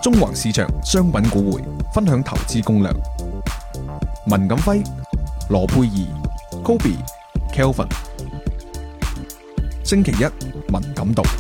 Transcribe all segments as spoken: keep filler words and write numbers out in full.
中環市場商品股匯分享投資攻略。文錦輝、羅貝兒、Kobe、Kelvin， 星期一文錦道。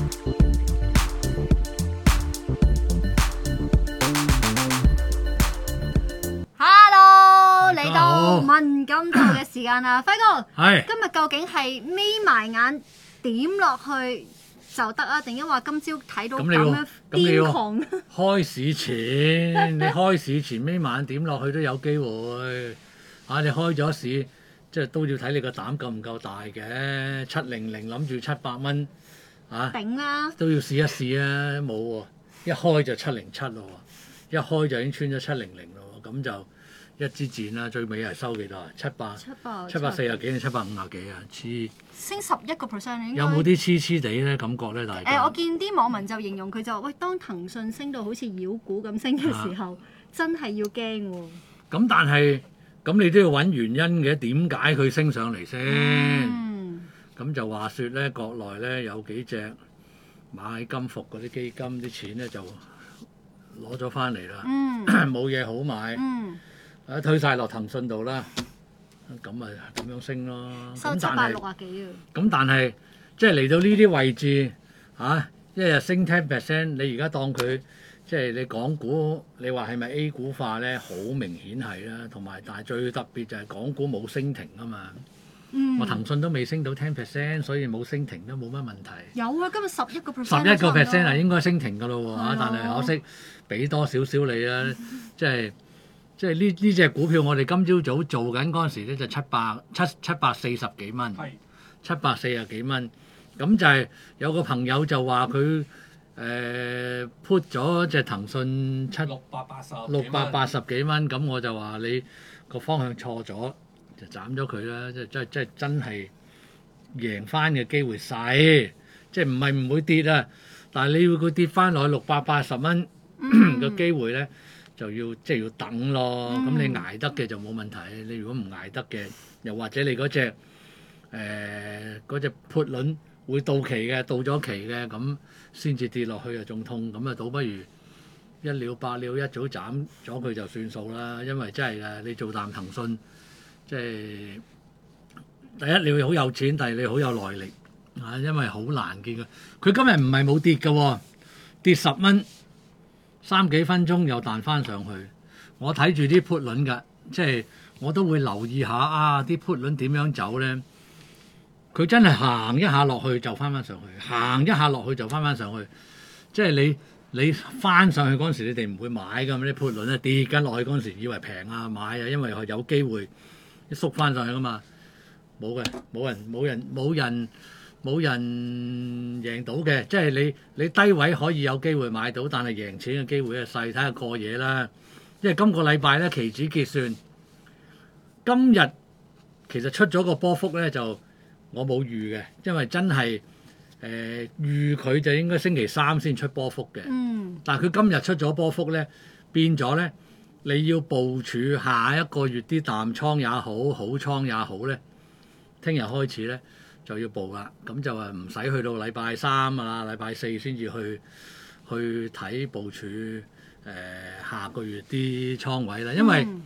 Hello，嚟到文錦道嘅時間啦，輝哥， 係今日究竟係眯埋眼點落去就得啊？定抑或今朝睇到咁樣癲狂？ 開市前，你開市前眯晚點落去都有機會。啊，你開咗市，即係都要睇你個膽夠唔夠大嘅。七零零諗住七百蚊，啊， 頂啦！ 都要試一試啊！冇喎，一開就七零七咯喎，一開就已經穿咗七零零咯喎，咁就一支箭啦。最尾係收幾多啊？七百七百七百四十幾定七百五十幾啊？黐升十一個 percent 應該有冇啲黐黐地咧感覺咧？大家誒，我見啲網民就形容佢就話：喂，當騰訊升到好似妖股咁升嘅時候，真係要驚喎。 咁但係咁你都要揾原因嘅，點解佢升上嚟先？咁、嗯、就話說咧，國內咧有幾隻買金服嗰啲基金啲錢咧就攞咗翻嚟啦，冇嘢、嗯、好買，啊、嗯、推晒落騰訊度啦，咁咪咁樣升咯。 收七百六啊幾啊！ 咁但係即係嚟到呢啲位置嚇、啊，一日升 ten percent， 你而家當佢。即係你港股，你話係咪 A 股化咧？好明顯係啦，同埋但係最特別就係港股冇升停啊嘛。嗯、我騰訊都未升到 ten percent， 所以冇升停都冇乜問題。 有啊，今日十一個 percent。 十一個 percent 係應該升停㗎咯喎，啊、但係可惜俾多少少你啊！即係即係呢呢隻股票，我哋今朝早做緊嗰陣時咧就七百七七百四十幾蚊，七百四十幾蚊。咁就係有個朋友就話佢。誒 put 咗隻騰訊七六百八十六百八十幾蚊，咁我就話你個方向錯咗，就斬咗佢啦。即係即係即係真係贏翻嘅機會細，即係唔係唔會跌啊？但係你要佢跌翻落去六百八十蚊嘅機會咧，就要即係要等咯。咁、嗯、你捱得嘅就冇問題，你如果唔捱得嘅，又或者你嗰隻誒嗰隻 put 輪會到期嘅，到咗期嘅咁。先至跌落去啊，仲痛咁啊，倒不如一了百了，一早斬咗佢就算數啦。因為真係嘅，你做淡騰訊，即係第一你會好有錢，第二你好有耐力啊。因為好難見嘅，佢今日唔係冇跌嘅喎，跌十蚊，三幾分鐘又彈翻上去。我睇住啲 put 輪㗎，即係我都會留意下啊，啲 put 輪點樣走咧。佢真係行一下落去就翻翻上去，行一下落去就翻翻上去。即係你你翻上去嗰陣時，你哋唔會買㗎嘛？啲 put 輪咧跌緊落去嗰陣時，以為平啊買啊，因為有機會一縮翻上去㗎嘛。冇嘅，冇人冇人冇人冇人贏到嘅。即係你你低位可以有機會買到，但係贏錢嘅機會係細。睇下過夜啦。因為今個禮拜咧期指結算，今日其實出咗個波幅咧就。我冇預嘅，因為真係誒、呃、預佢就應該星期三先出波幅嘅。嗯。但係佢今日出咗波幅咧，變咗咧，你要部署下一個月啲淡倉也好，好倉也好咧，聽日開始咧就要報啦。咁就係唔使去到禮拜三啊，禮拜四先至去去睇部署誒、呃、下個月啲倉位啦。因為、嗯、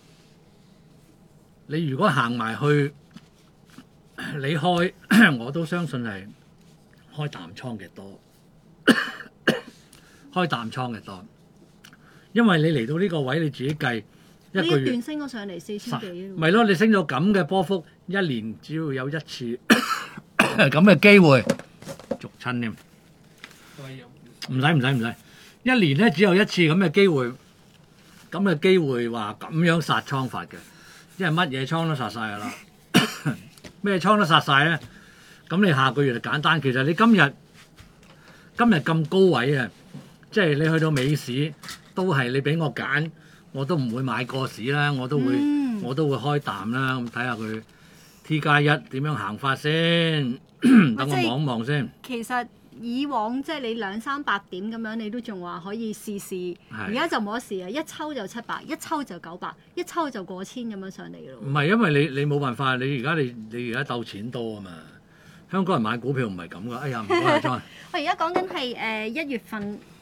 你如果行埋去。你開我都相信係開淡倉嘅多，開淡倉嘅多，因為你嚟到呢個位你自己計一個月， 呢一段升咗上嚟四千幾， 咪咯？你升咗咁嘅波幅，一年只要有一次咁嘅機會，逐親添，唔使唔使唔使，一年咧只有一次咁嘅機會，咁嘅機會話咁樣殺倉法嘅，因為乜嘢倉都殺晒㗎啦。咩倉都殺晒咧，咁你下個月就簡單。其實你今日今日咁高位啊，即係你去到尾市都係你俾我揀，我都唔會買過市啦，我都會、嗯、我都會開淡啦。咁睇下佢 T 加一點樣行法先，等我望一望先。 其實以往即係你兩三百點咁樣，你都仲話可以試試。而家就冇得試啊！一抽就七百，一抽就九百，一抽就過千咁樣上嚟咯。唔係因為你你冇辦法，你而家你你而家鬥錢多啊嘛。香港人買股票唔係咁噶。哎呀，唔該阿莊。 我而家講緊係誒一月份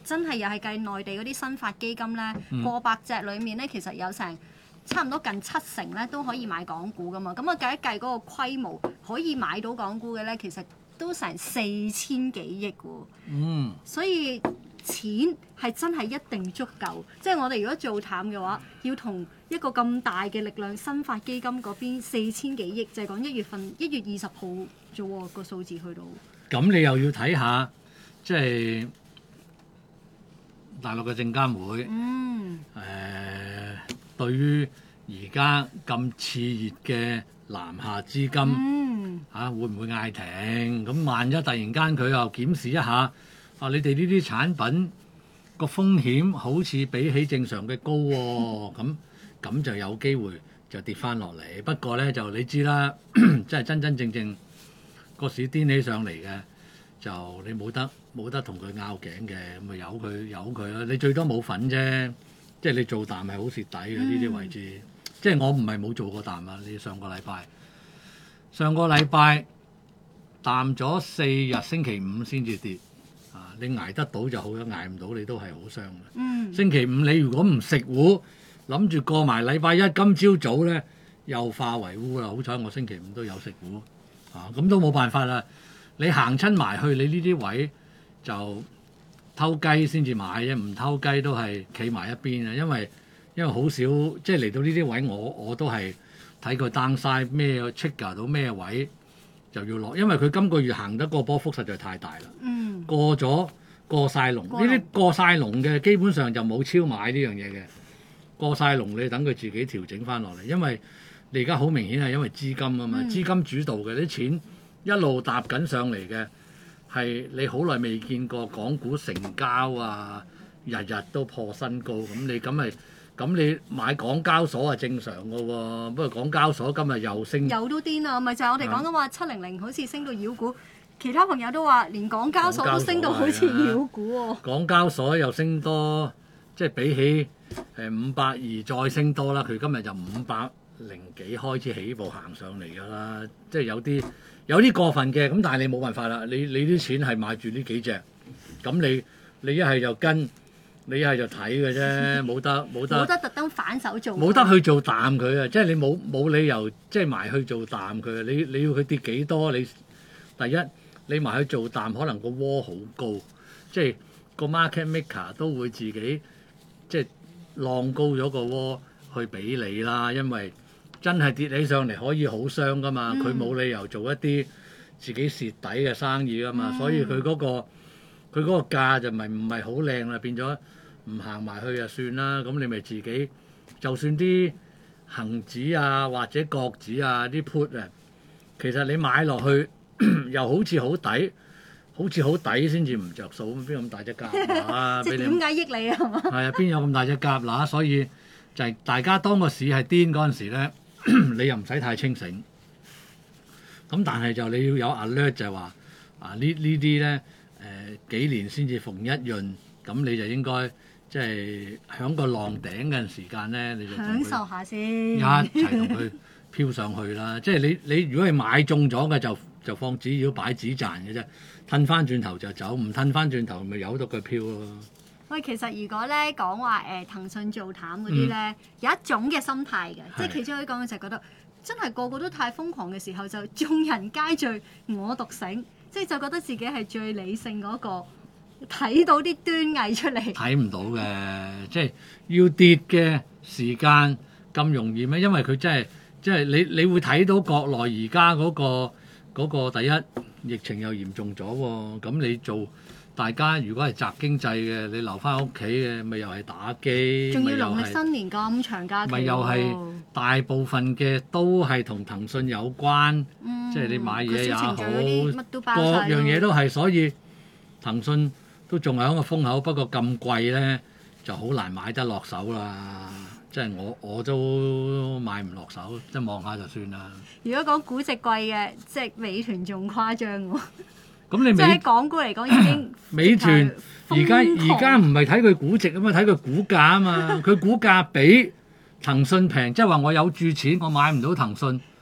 真係又係計內地嗰啲新發基金咧， 嗯過百隻裡面咧，其實有成差唔多近七成咧都可以買港股噶嘛。咁我計一計嗰個規模可以買到港股嘅咧，其實都成四千幾億喎。 嗯， 所以錢係真係一定足夠。即係我哋如果做淡嘅話，要同一個咁大嘅力量，新發基金嗰邊四千幾億，就係講一月份一月二十號啫喎，個數字去到。 咁你又要睇下，即係大陸嘅證監會，誒、 嗯， 呃、對於而家咁熾熱嘅南下資金嚇、 嗯啊，會唔會嗌停？咁萬一突然間佢又檢視一下，啊，你哋呢啲產品個風險好似比起正常嘅高喎、哦，咁咁就有機會就跌翻落嚟。不過咧就你知啦，即係真真正正個市癲起上嚟嘅，就你冇得冇得同佢拗頸嘅，咁咪由佢由佢啦。你最多冇份啫，即係你做淡係好蝕底嘅呢啲位置。即係我唔係冇做過淡啊，你上個禮拜上個禮拜淡咗四日，星期五先至跌。啊！你捱得到就好啦，捱唔到你都係好傷嘅。 嗯， 星期五你如果唔食糊，諗住過埋禮拜一，今朝早咧又化為烏啦。好彩我星期五都有食糊，啊咁都冇辦法啦。你行親埋去，你呢啲位就偷雞先至買啫，唔偷雞都係企埋一邊啊。因為因為好少即係嚟到呢啲位，我我都係睇佢 downside 咩 trigger 到咩位就要落，因為佢今個月行得個波幅實在太大啦。 嗯， 過咗過晒龍，呢過龍啲過晒龍嘅基本上就冇超買呢樣嘢嘅。過晒龍你等佢自己調整翻落嚟，因為你而家好明顯係因為資金啊嘛， 嗯資金主導嘅啲錢一路搭緊上嚟嘅，係你好耐未見過港股成交啊，日日都破新高，咁你咁咪咁你買港交所係正常嘅喎，不過港交所今日又升。 有都癲啊！咪就係我哋講緊話七零零好似升到妖股，其他朋友都話連港交所都升到好似妖股喎。 港交所又升多，即係比起誒五百二再升多啦。佢今日就五百零幾開始起步行上嚟㗎啦，即係有啲有啲過分嘅。咁但係你冇辦法啦，你你啲錢係買住呢幾隻，咁你你一係就跟，你一係就睇嘅啫，冇得冇得冇得特登反手做。 冇得去做淡佢啊！即係你冇冇理由即係埋去做淡佢啊！你你要佢跌幾多？你第一你埋去做淡，可能個窩好高，即係個 market maker 都會自己即係浪高咗個窩去俾你啦。因為真係跌起上嚟可以好傷噶嘛，佢冇、嗯、理由做一啲自己蝕底嘅生意噶嘛，嗯、所以佢嗰、嗰個佢嗰個價就咪唔係好靚啦，變咗唔行埋去就算啦。咁你咪自己就算啲恒指啊或者國指啊啲 put 啊，其實你買落去又好似好抵，好似好抵先至唔着數，邊咁大隻蛤乸？ 即係點解益你啊？係啊，邊有咁大隻蛤乸？所以就係大家當個市係癲嗰陣時咧，你又唔使太清醒。咁但係就你要有 alert 就係話啊呢呢啲咧誒幾年先至逢一潤，咁你就應該即係響個浪頂嗰陣時間咧，你就享受下先， 一齊同佢飄上去啦。即係你你如果係買中咗嘅就就放紙鷂擺紙賺嘅啫，褪翻轉頭就走，唔褪翻轉頭咪由得佢飄咯。 喂，其實如果咧講話誒騰訊做淡嗰啲咧，嗯、有一種嘅心態嘅， 是即係其中可以講嘅就係覺得真係個個都太瘋狂嘅時候，就眾人皆醉我獨醒，即係就覺得自己係最理性嗰、嗰個，睇到啲端倪出嚟。睇唔到嘅，即係要跌嘅時間咁容易咩？因為佢真係即係你你會睇到國內而家嗰個。嗰個第一疫情又嚴重咗喎，咁你做大家如果係宅經濟嘅，你留翻屋企嘅，咪又係打機， 仲要農曆新年咁長假期， 咪又係大部分嘅都係同騰訊有關，嗯、即係你買嘢也好，各樣嘢都係，所以騰訊都仲係喺個風口，不過咁貴咧就好難買得落手啦。即係我我都買唔落手，即係望下就算啦。 如果講估值貴嘅，即係美團仲誇張喎。 咁你美即係喺港股嚟講已經美團而家而家唔係睇佢估值啊嘛，睇佢股價啊嘛。佢股價比騰訊平，即係話我有注錢，我買唔到騰訊，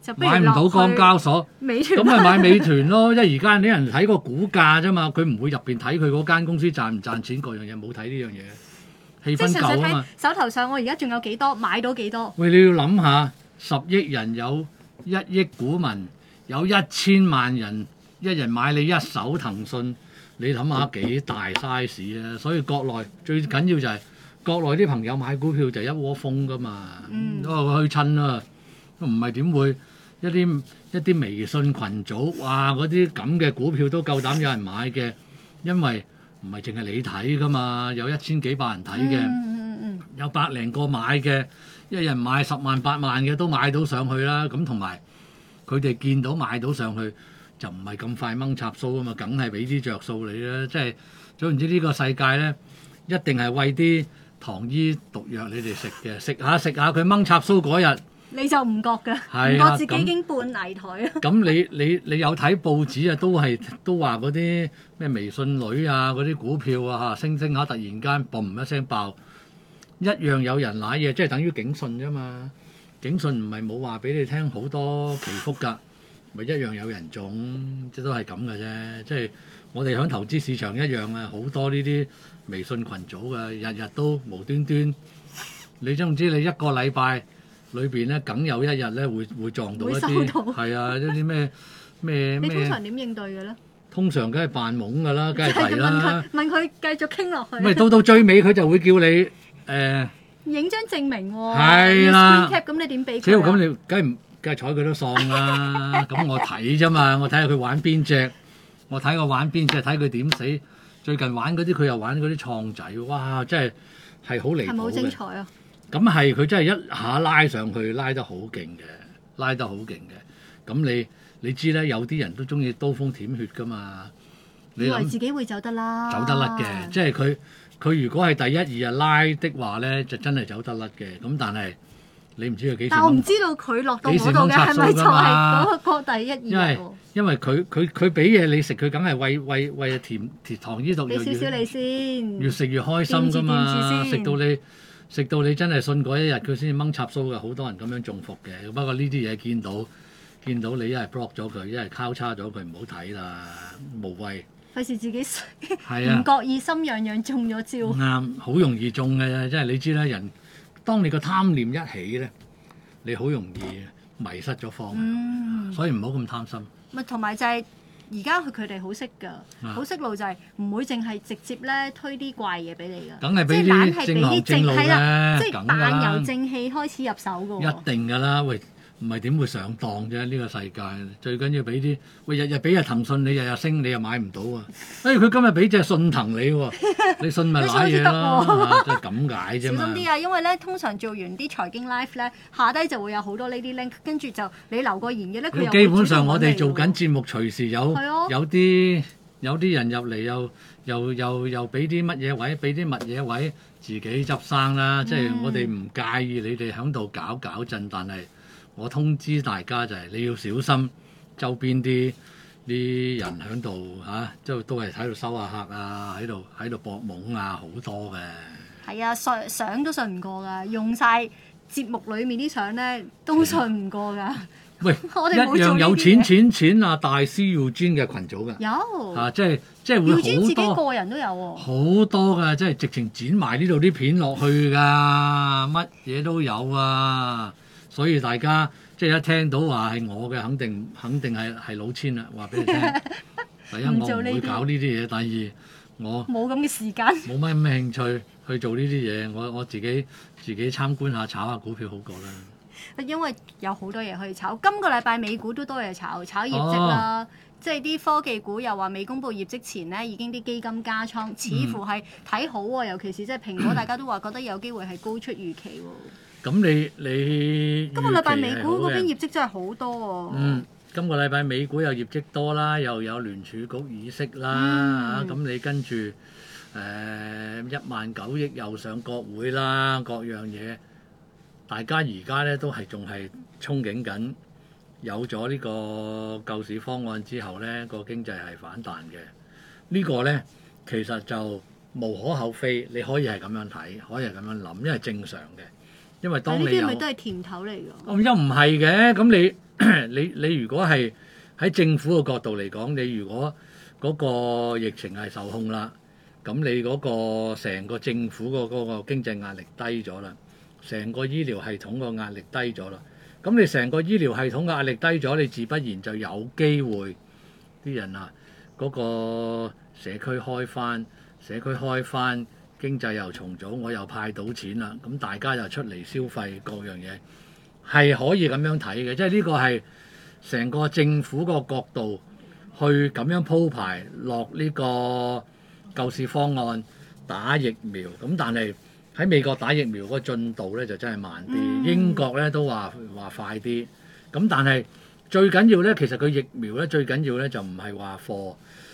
就不如買唔到港交所， 美團咁咪買美團咯。因為而家啲人睇個股價啫嘛，佢唔會入邊睇佢嗰間公司賺唔賺錢，各樣嘢冇睇呢樣嘢。氣氛即係純粹睇夠啊嘛。 手頭上，我而家仲有幾多買到幾多？ 喂，你要諗下，十億人有一億股民，有一千萬人，一人買你一手騰訊，你諗下幾大 size 啊！所以國內最緊要就係、是、國內啲朋友買股票就一窩蜂噶嘛， 嗯都係去親啦，都唔係點會一啲一啲微信群組，哇！嗰啲咁嘅股票都夠膽有人買嘅，因為唔係淨係你睇噶嘛，有一千幾百人睇嘅。 嗯嗯嗯有百零個買嘅，一人買十萬八萬嘅都買到上去啦。咁同埋佢哋見到買到上去，就唔係咁快掹插蘇啊嘛，梗係俾啲着數你啦。即係總言之，呢個世界咧，一定係餵啲糖衣毒藥你哋食嘅，食下食下佢掹插蘇嗰日。 你就唔覺㗎，唔係啊覺自己已經半泥台啊！ 咁你你你有睇報紙啊？都係都話嗰啲咩微信女啊，嗰啲股票啊嚇升升下，突然間嘣一聲爆。一樣有人揦嘢，即係等於警訊啫嘛。警訊唔係冇話俾你聽好多祈福㗎，咪一樣有人中，即都係咁嘅啫。即係我哋響投資市場一樣啊，好多呢啲微信群組嘅，日日都無端端。你知唔知？你一個禮拜裏邊咧，梗有一日咧會會撞到一會收啲到係啊，一啲咩咩你通咩， 常點應對嘅咧？ 通常梗係扮懵㗎啦，梗係係提啦。 問佢問佢繼續傾落去。 咪到到最尾佢就會叫你誒。 影張證明喎， 係啦 screen cap 咁你點俾只要佢啊？ 咁你梗係唔梗係睬佢都喪啦。咁我睇啫嘛，我睇下佢玩邊隻，我睇佢玩邊隻，睇佢點死。最近玩嗰啲佢又玩嗰啲創仔，哇！真係係好離係咪好譜嘅。 精彩啊？ 咁係佢真係一下拉上去，拉得好勁嘅，拉得好勁嘅。咁你你知咧，有啲人都中意刀鋒舔血噶嘛。你以為諗自己會走得啦， 走得甩嘅，即係佢佢如果係第一二日拉的話咧，就真係走得甩嘅。咁但係你唔知佢幾時但我唔掹， 知道佢落到幾時嗰度嘅掹插數㗎係咪就係嘛嗰個第一因為二日喎？ 因為佢佢佢俾嘢你食，佢梗係餵餵餵甜甜糖衣毒藥， 俾少少你越先， 越食越開心噶嘛。 掂住掂住先食到你食到你真係信嗰一日，佢先掹插蘇嘅。好多人咁樣中伏嘅。不過呢啲嘢見到見到你一係 block 咗佢，一係交叉咗佢，唔好睇啦，無謂。 費事自己係啊唔覺意心癢癢中咗招。 啱，好容易中嘅，即係你知啦，人當你個貪念一起咧，你好容易迷失咗方向， 嗯， 所以唔好咁貪心。 咪同埋就係而家佢佢哋好識㗎， 啊好識路就係唔會淨係直接咧推啲怪嘢俾你㗎， 梗係俾即係懶啲正行係俾啲正路係啦，即係嘅，梗㗎啦扮由，正氣開始入手㗎喎。 一定㗎啦。喂，唔係點會上當啫？呢個世界最緊要俾啲喂，日日俾日騰訊，你日日升，你又買唔到啊！哎，佢今日俾隻信騰你喎，你信咪賴嘢咯，啊即係咁解啫嘛。 小心啲啊！因為咧，通常做完啲財經 live 咧，下低就會有好多呢啲 link，跟住就你留個言嘅咧，佢又會基本上我哋主動揾你喎做緊節目，隨時有係啊有啲有啲人入嚟，又又又又俾啲乜嘢位，俾啲乜嘢位，自己執生啦。即係我哋唔介意你哋喺度搞搞震，但係我通知大家就係你要小心周邊啲啲人喺度嚇，即係都係喺度收下客啊，喺度喺度搏懵啊，好多嘅。 係啊，相相都信唔過㗎，用晒節目裡面啲相咧都信唔過㗎。 喂， 我一哋冇做呢啲樣有錢嘢錢錢啊！大師要專嘅群組㗎， 有， 啊，即係即係要專自己會好多。 個人都有喎。 好多噶，即係直情剪埋呢度啲片落去噶，乜嘢都有啊！所以大家即係一聽到話係我嘅，肯定肯定係係老千啦。話俾你聽，第一唔我唔做呢啲會搞呢啲嘢，第二我冇咁嘅時間。 冇乜咁嘅興趣去做呢啲嘢。我我自己自己參觀下炒下股票好過啦。 因為有好多嘢可以炒，今個禮拜美股都多嘢炒，炒業績啦， 哦即係啲科技股又話未公佈業績前咧，已經啲基金加倉，似乎係睇好喎，尤其是即係蘋果，大家都話覺得有機會係高出預期喎。 咁你你今個禮拜美股嗰邊預期係好嘅業績真係好多喎。 嗯，今個禮拜美股有業績多啦，又有聯儲局議息啦，嚇咁、 嗯你跟住誒一萬九億又上國會啦，各樣嘢，大家而家咧都係仲係憧憬緊，有咗呢個救市方案之後咧，個經濟係反彈嘅。呢個咧其實就無可厚非，你可以係咁樣睇，可以係咁樣諗，因為正常嘅。 因為當呢你有啲咪都係甜頭嚟㗎。 咁又唔係嘅，咁你你你如果係喺政府嘅角度嚟講，你如果嗰個疫情係受控啦，咁你嗰個成個政府個嗰個經濟壓力低咗啦，成個醫療系統個壓力低咗啦，咁你成個醫療系統嘅壓力低咗，你自不然就有機會啲人啊嗰個社區開翻，社區開翻。經濟又重組，我又派到錢啦，咁大家又出嚟消費各樣嘢，係可以咁樣睇嘅，即係呢個係成個政府個角度去咁樣鋪排落呢個救市方案打疫苗，咁但係喺美國打疫苗嗰個進度咧就真係慢啲， 嗯、英國咧都話話快啲，咁但係最緊要咧，其實佢疫苗咧最緊要咧就唔係話 for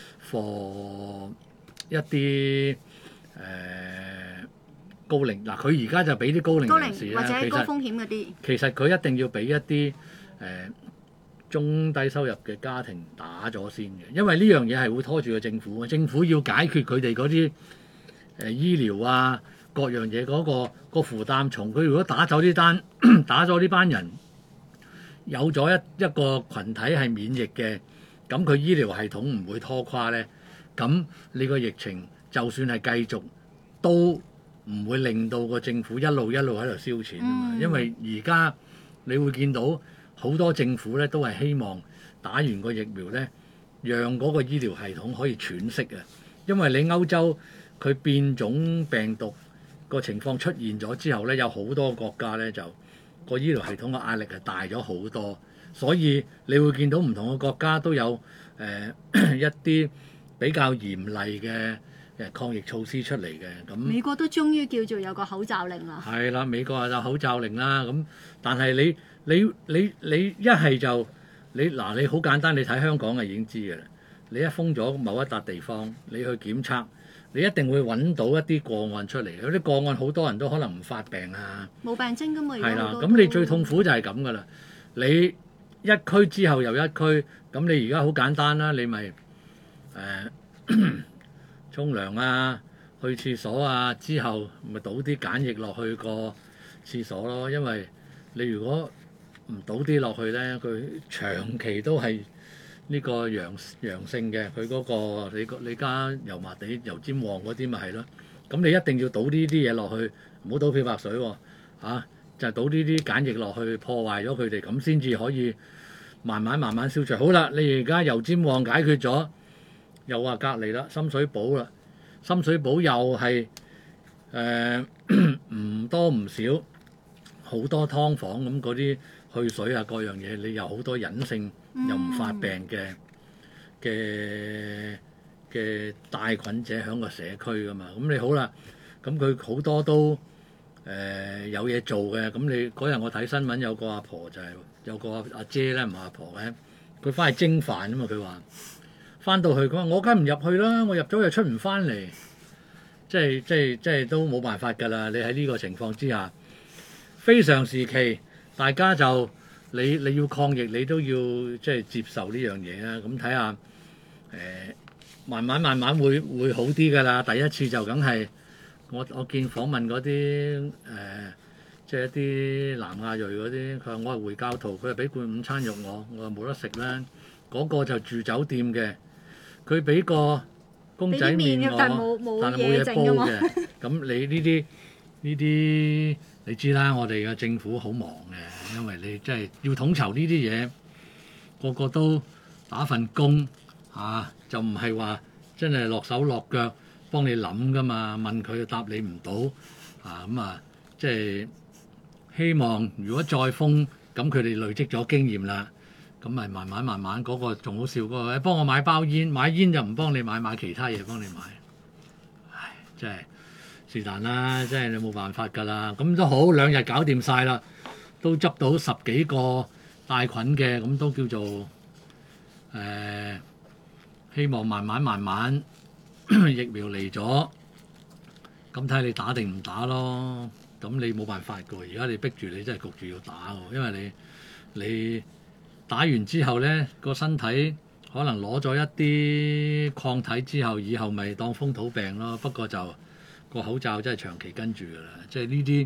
for 一啲。誒、呃、高齡嗱，佢而家就俾啲高齡人士咧， 或者高風其實險嗰啲， 其實佢一定要俾一啲誒、呃、中低收入嘅家庭打咗先嘅，因為呢樣嘢係會拖住個政府，政府要解決佢哋嗰啲誒醫療啊各樣嘢嗰、嗰個、嗰個負擔重。佢如果打走呢單打咗呢班人，有咗一一個群體係免疫嘅，咁佢醫療系統唔會拖垮咧，咁你個疫情。就算係繼續，都唔會令到個政府一路一路喺度燒錢啊嘛。嗯、因為而家你會見到好多政府咧都係希望打完個疫苗咧，讓嗰個醫療系統可以喘息啊。因為你歐洲佢變種病毒個情況出現咗之後咧，有好多國家咧就個醫療系統嘅壓力係大咗好多，所以你會見到唔同嘅國家都有誒、呃、一啲比較嚴厲嘅。誒抗疫措施出嚟嘅，咁美國都終於叫做有個口罩令啦。 係啦，美國就口罩令啦，咁但係你你你你一係就你嗱你好簡單，你睇香港就已經知嘅啦。你一封咗某一笪地方，你去檢測，你一定會揾到一啲個案出嚟。有啲個案好多人都可能唔發病啊， 冇病徵㗎嘛。 係啦，咁你最痛苦就係咁噶啦。你一區之後又一區，咁你而家好簡單啦，你咪誒。呃沖涼啊，去廁所啊，之後咪倒啲梘液落去個廁所咯。因為你如果唔倒啲落去咧，佢長期都係呢個陽陽性嘅，佢嗰、嗰個你個你家油麻地油尖旺嗰啲咪係咯。咁你一定要倒呢啲嘢落去，唔好倒漂白水喎、哦啊，就係、倒呢啲梘液落去破壞咗佢哋，咁先至可以慢慢慢慢消除。好啦，你而家油尖旺解決咗。又話隔離啦，深水埗啦，深水埗又係誒唔多唔少，好多劏房咁嗰啲去水啊各樣嘢，你有好多隱性又唔發病嘅嘅嘅帶菌者喺個社區噶嘛，咁你好啦，咁佢好多都誒、呃、有嘢做嘅，咁你嗰日我睇新聞有個阿婆就係、是、有個阿阿姐咧，唔係阿婆嘅，佢翻去蒸飯啊嘛，佢話。翻到去佢話：我梗唔入去啦，我入咗又出唔翻嚟，即係即係即係都冇辦法㗎啦。你喺呢個情況之下，非常時期，大家就你你要抗疫，你都要即係接受呢樣嘢啊。咁睇下誒，慢慢慢慢會會好啲㗎啦。第一次就梗係我我見訪問嗰啲誒，即係一啲南亞裔嗰啲，佢話我係回教徒，佢係俾罐午餐肉我，我話冇得食啦。嗰個就住酒店嘅。佢俾個公仔麵我， 但係冇嘢煲嘅。咁你呢啲呢啲你知啦，我哋嘅政府好忙嘅，因為你真係要統籌呢啲嘢，個個都打份工啊，就唔係話真係落手落腳幫你諗噶嘛，問佢答你唔到啊，咁啊，即係希望如果再封，咁佢哋累積咗經驗啦。咁咪慢慢慢慢嗰、嗰個仲好笑嗰、嗰個，幫我買包煙，買煙就唔幫你買，買其他嘢幫你買。唉，真係是但啦，真係你冇辦法㗎啦。咁都好，兩日搞掂晒啦，都執到十幾個帶菌嘅，咁都叫做誒、呃，希望慢慢慢慢疫苗嚟咗，咁睇下你打定唔打咯。咁你冇辦法㗎，而家你逼住你真係焗住要打喎，因為你你。打完之後咧，個身體可能攞咗一啲抗體之後，以後咪當風土病咯。不過就個口罩真係長期跟住㗎啦，即係呢啲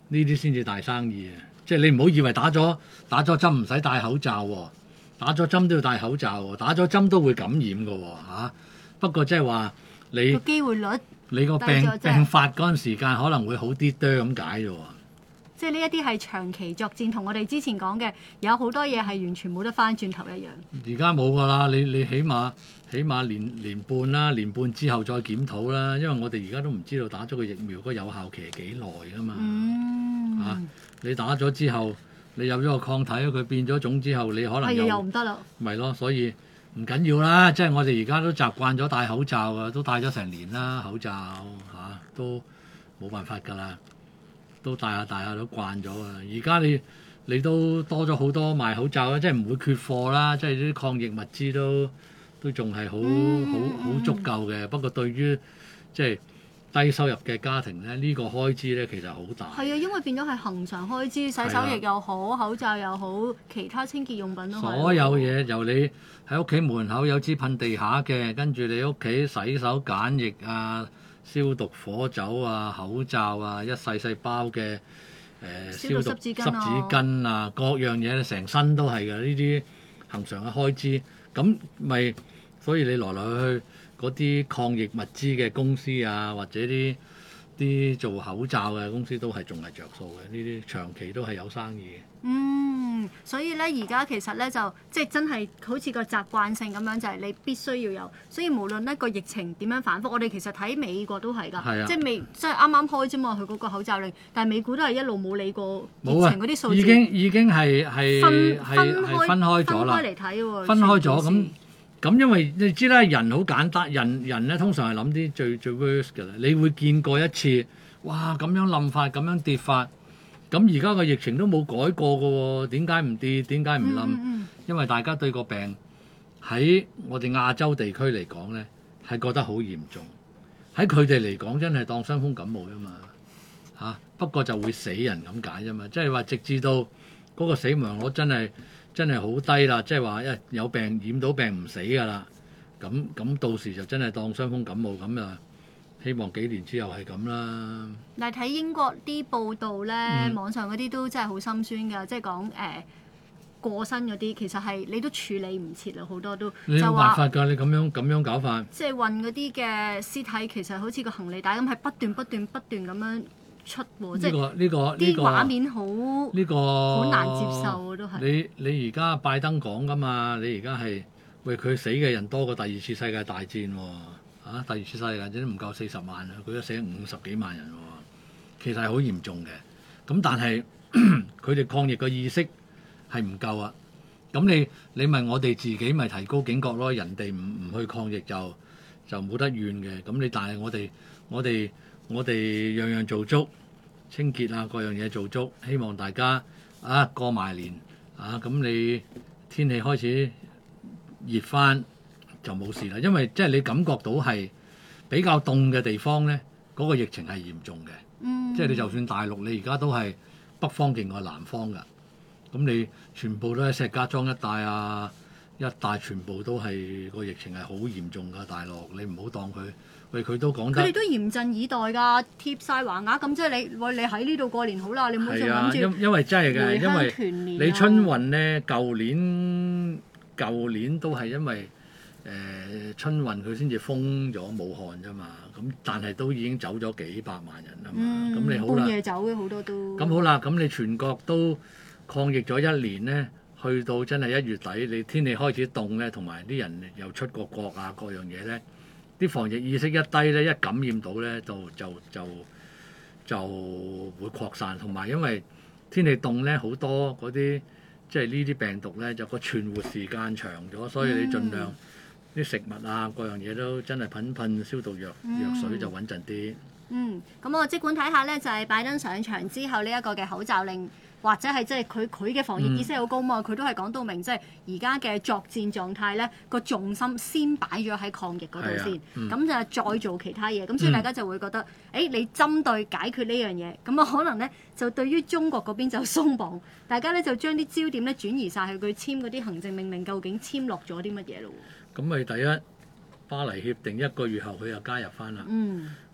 呢啲先至大生意啊！即係你唔好以為打咗打咗針唔使戴口罩喎，打咗針都要戴口罩喎，打咗針都會感染㗎喎嚇。不過即係話你個機會率， 你個病低咗啫病發嗰陣時間可能會好啲多咁解啫喎。 即係呢一啲係長期作戰，同我哋之前講嘅有好多嘢係完全冇得翻轉頭一樣。 而家冇㗎啦，你你起碼起碼年年半啦，年半之後再檢討啦，因為我哋而家都唔知道打咗個疫苗個有效期係幾耐㗎嘛。 嗯， 啊你打咗之後，你有咗個抗體，佢變咗種之後，你可能係啊， 又又唔得啦。 咪咯，所以唔緊要啦。即係我哋而家都習慣咗戴口罩啊，都戴咗成年啦，口罩嚇、啊、都冇辦法㗎啦，都戴下戴下都慣咗啊。而家你你都多咗好多賣口罩啦，即係唔會缺貨啦，即係啲抗疫物資都都仲係好嗯好好足夠嘅。不過對於即係低收入嘅家庭咧，呢、呢個開支咧其實好大。 係啊，因為變咗係恒常開支，洗手液又好，口罩又好，其他清潔用品都係。 所有嘢由你喺屋企門口有支噴地下嘅，跟住你屋企洗手梘液啊、消毒火酒啊、口罩啊、一細細包嘅誒、呃、 消消毒毒濕紙巾啊濕紙巾啊，各樣嘢咧成身都係嘅呢啲恒常嘅開支，咁咪所以你來來去去嗰啲抗疫物資嘅公司啊，或者啲啲做口罩嘅公司都係仲係着數嘅，呢啲長期都係有生意嘅。 嗯，所以咧而家其實咧就即係真係好似個習慣性咁樣，就係、是、你必須要有。所以無論呢個疫情點樣反覆，我哋其實睇美國都係㗎， 係啊即係未即係啱啱開啫嘛，佢嗰個口罩令，但係美股都係一路冇理過疫冇啊情嗰啲數字， 已經已經係係分係分係開分開咗啦分開。嚟睇喎， 分開咗咁全件事咁，因為你知啦，人好簡單，人人咧通常係諗啲最最 worst 嘅啦。你會見過一次，哇咁樣冧法，咁樣跌法，咁而家個疫情都冇改過嘅喎，點解唔跌？點解唔冧？ 嗯嗯因為大家對個病喺我哋亞洲地區嚟講咧，係覺得好嚴重。喺佢哋嚟講，真係當傷風感冒啫嘛嚇。不過就會死人咁解啫嘛，即係話直至到嗰個死亡率真係真係好低啦，即係話一有病染到病唔死㗎啦。咁咁到時就真係當傷風感冒咁啊！希望幾年之後係咁啦。 但係睇英國啲報道咧， 嗯網上嗰啲都真係好心酸㗎，即係講誒過身嗰啲，其實係你都處理唔切啦，好多都你冇辦就話法㗎，你咁樣咁樣搞法。 即係運嗰啲嘅屍體，其實好似個行李帶咁，係不斷不斷不斷咁樣出喎，即係呢個呢個呢啲畫個面好呢個好難接受啊，都係。 你你而家拜登講㗎嘛？你而家係喂佢死嘅人多過第二次世界大戰喎、啊，第二次世界大戰都唔夠四十萬啊，佢都死咗五十幾萬人喎、啊，其實係好嚴重嘅。咁但係佢哋抗疫嘅意識係唔夠啊。咁你你咪我哋自己咪提高警覺咯，人哋唔唔去抗疫就就冇得怨嘅。咁你但係我哋我哋我哋樣樣做足，清潔啊各樣嘢做足，希望大家啊過埋年啊，咁你天氣開始熱翻就冇事啦。因為即係你感覺到係比較凍嘅地方咧，嗰、嗰個疫情係嚴重嘅。 嗯， 即係你就算大陸，你而家都係北方勁過南方㗎。咁你全部都喺石家莊一帶啊，一帶全部都係個疫情係好嚴重㗎。大陸你唔好當佢，喂佢都講得。 佢哋都嚴陣以待㗎，貼晒橫額咁，即係你喂你喺呢度過年好啦，你唔好再係啊， 諗住因因為真係嘅， 回鄉因為團年啊你春運咧，舊年舊年都係因為誒、呃、春運佢先至封咗武漢啫嘛。咁但係都已經走咗幾百萬人啦嘛。咁、 嗯你好啦半，夜走嘅好多都。 咁好啦，咁你全國都抗疫咗一年咧，去到真係一月底，你天氣開始凍咧，同埋啲人又出過國啊，各樣嘢咧，啲防疫意識一低咧，一感染到咧，就就就就會擴散，同埋因為天氣凍咧，好多嗰啲即係呢啲病毒咧，就個存活時間長咗，所以你盡量啲食物啊，各樣嘢都真係噴噴消毒藥藥水就穩陣啲。 嗯，咁我即管睇下咧，就係、是、拜登上場之後呢一個嘅口罩令，或者係即係佢佢嘅防疫意識好高嘛，佢、都係講到明，即係而家嘅作戰狀態咧，個重心先擺咗喺抗疫嗰度先，咁、 嗯、 就再做其他嘢，咁所以大家就會覺得，誒、欸、你針對解決呢樣嘢，咁啊可能咧就對於中國嗰邊就鬆綁，大家咧就將啲焦點咧轉移晒去佢簽嗰啲行政命令，究竟簽落咗啲乜嘢咯？ 咁咪第一巴黎協定一個月後佢又加入翻啦。 嗯。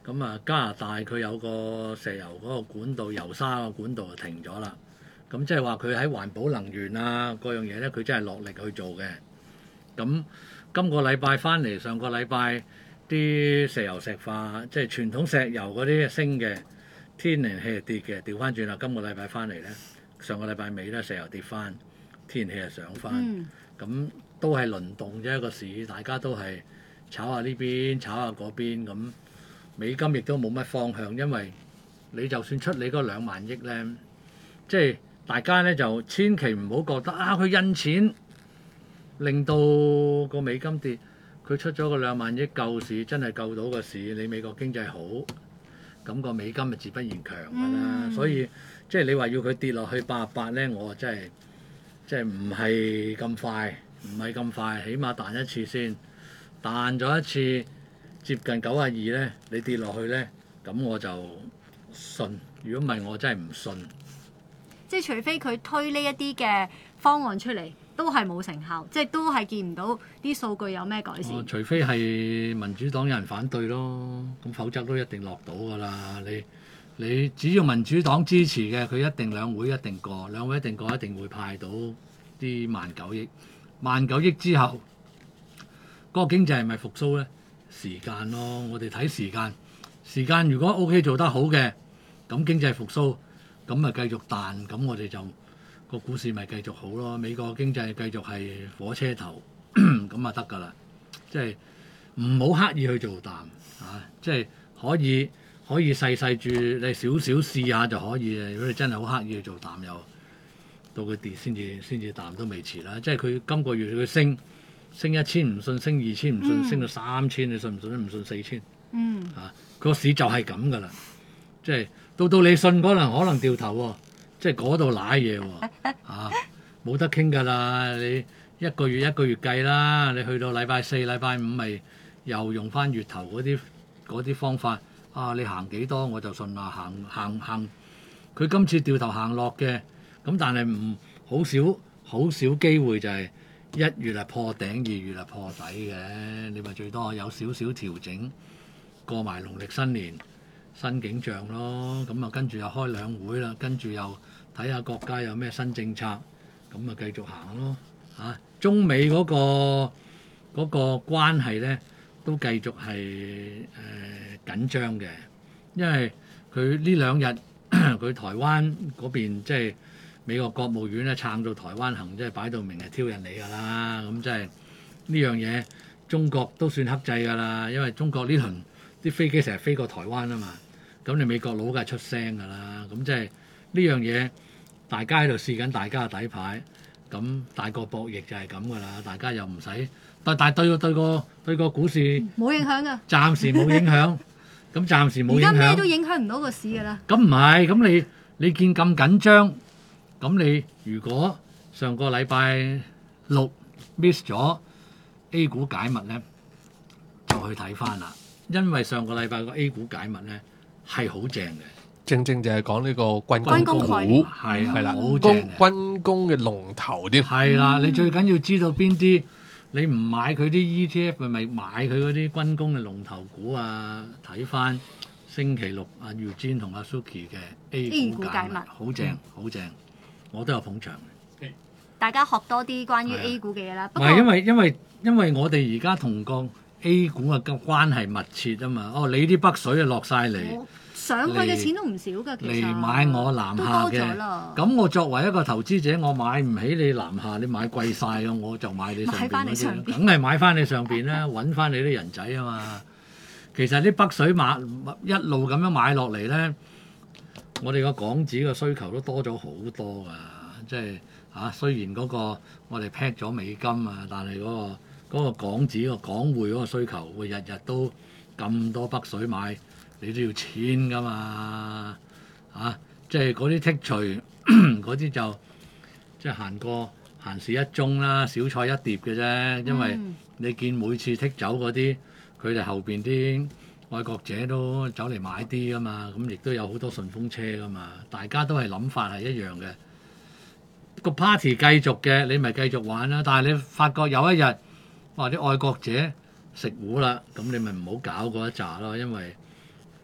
咁啊加拿大佢有個石油嗰個管道，油砂個管道就停咗啦。咁即係話佢喺環保能源啊嗰樣嘢咧，佢真係落力去做嘅。咁今個禮拜翻嚟，上個禮拜啲石油石化，即係傳統石油嗰啲升嘅，天然氣係跌嘅，調翻轉啦。今個禮拜翻嚟咧，上個禮拜尾咧石油跌翻，天然氣係上翻。咁、嗯、都係輪動啫，個市大家都係炒下呢邊，炒下嗰邊。咁美金亦都冇乜方向，因為你就算出你嗰兩萬億咧，即係大家咧就千祈唔好覺得啊，佢印錢令到個美金跌，佢出咗個兩萬億救市，真係救到個市。你美國經濟好，咁個美金咪自不然強㗎啦。嗯、所以即係你話要佢跌落去八十八咧，我真係即係唔係咁快，唔係咁快，起碼彈一次先，彈咗一次接近九啊二咧，你跌落去咧，咁我就信。如果唔係，我真係唔信。 即係除非佢推呢一啲嘅方案出嚟，都係冇成效，即係都係見唔到啲數據有咩改善。 哦、除非係民主黨有人反對咯，咁否則都一定落到㗎啦。你你只要民主黨支持嘅，佢一定兩會一定過，兩會一定過，一定會派到啲萬九億。萬九億之後，嗰、那個經濟係咪復甦咧？時間咯，我哋睇時間。時間如果 O K 做得好嘅，咁經濟復甦。咁咪繼續彈，咁我哋就個股市咪繼續好咯。美國經濟繼續係火車頭，咁啊得㗎啦。即係唔好刻意去做淡啊！即係可以可以細細注，你少少試下就可以。如果你真係好刻意去做淡，又到佢跌先至先至淡都未遲啦。即係佢今個月佢升升一千唔信，升二千唔信，嗯、升到三千你信唔信都唔信四千。嗯啊，個市就係咁㗎啦，即係。到到你信嗰陣可能掉頭喎、哦，即係嗰度瀨嘢喎，啊冇得傾㗎啦！你一個月一個月計啦，你去到禮拜四、禮拜五咪又用翻月頭嗰啲嗰啲方法，啊你行幾多我就信啦，行行行，佢今次掉頭行落嘅，咁但係唔好少好少機會就係一月係破頂，二月係破底嘅，你咪最多有少少調整，過埋農曆新年。新景象咯，咁啊跟住又開兩會啦，跟住又睇下國家有咩新政策，咁啊繼續行咯。啊，中美嗰、嗰個嗰、嗰個關係咧都繼續係誒、呃、緊張嘅，因為佢呢兩日佢台灣嗰邊即係美國國務院咧撐到台灣行，即係擺到明係挑釁你㗎啦。咁即係呢樣嘢，中國都算克制㗎啦，因為中國呢輪啲飛機成日飛過台灣啊嘛。咁你美國佬梗係出聲㗎啦，咁即係呢樣嘢，大家喺度試緊大家嘅底牌，咁大個博弈就係咁㗎啦，大家又唔使，但但對個對個對個股市冇影響㗎， 暫時冇影響，咁暫時冇影響。而家咩都影響唔到個市㗎啦。 咁唔係，咁你你見咁緊張，咁你如果上個禮拜六 miss 咗 A 股解密咧，就去睇翻啦，因為上個禮拜個 A 股解密咧。係好正嘅， 正正就係講呢個軍軍工股， 係係啦，好正嘅軍工嘅龍頭啲。 係啦，你最緊要知道邊啲，你唔買佢啲 E T F，咪買佢嗰啲軍工嘅龍頭股啊！睇翻星期六阿 Eugene 同阿 Suki 嘅 A 股解密，好正好正，我都有捧場嘅。 大家學多啲關於 A 股嘅嘢啦。 唔係因為因為因為我哋而家同個 A 股嘅關係密切啊嘛。哦，你啲北水啊落晒嚟。 上去嘅錢都唔少㗎，其實嚟買我南下嘅，咁我作為一個投資者，我買唔起你南下，你買貴晒嘅，我就買你上邊嗰啲，梗係買翻你上邊啦，揾翻你啲人仔啊嘛。其實啲北水買一路咁樣買落嚟咧，我哋個港紙嘅需求都多咗好多㗎，即係嚇。雖然嗰個我哋 peg 咗美金啊，但係嗰個嗰個港紙個港匯嗰個需求會日日都咁多北水買。你都要錢噶嘛，啊！即係嗰啲剔除嗰啲就即係閒過閒事一盅啦，小菜一碟嘅啫。因為你見每次剔走嗰啲，佢哋後邊啲愛國者都走嚟買啲噶嘛，咁亦都有好多順風車噶嘛，大家都係諗法係一樣嘅。個 party 繼續嘅，你咪繼續玩啦。但係你發覺有一日，哇！啲愛國者食糊啦，咁你咪唔好搞嗰一紮咯，因為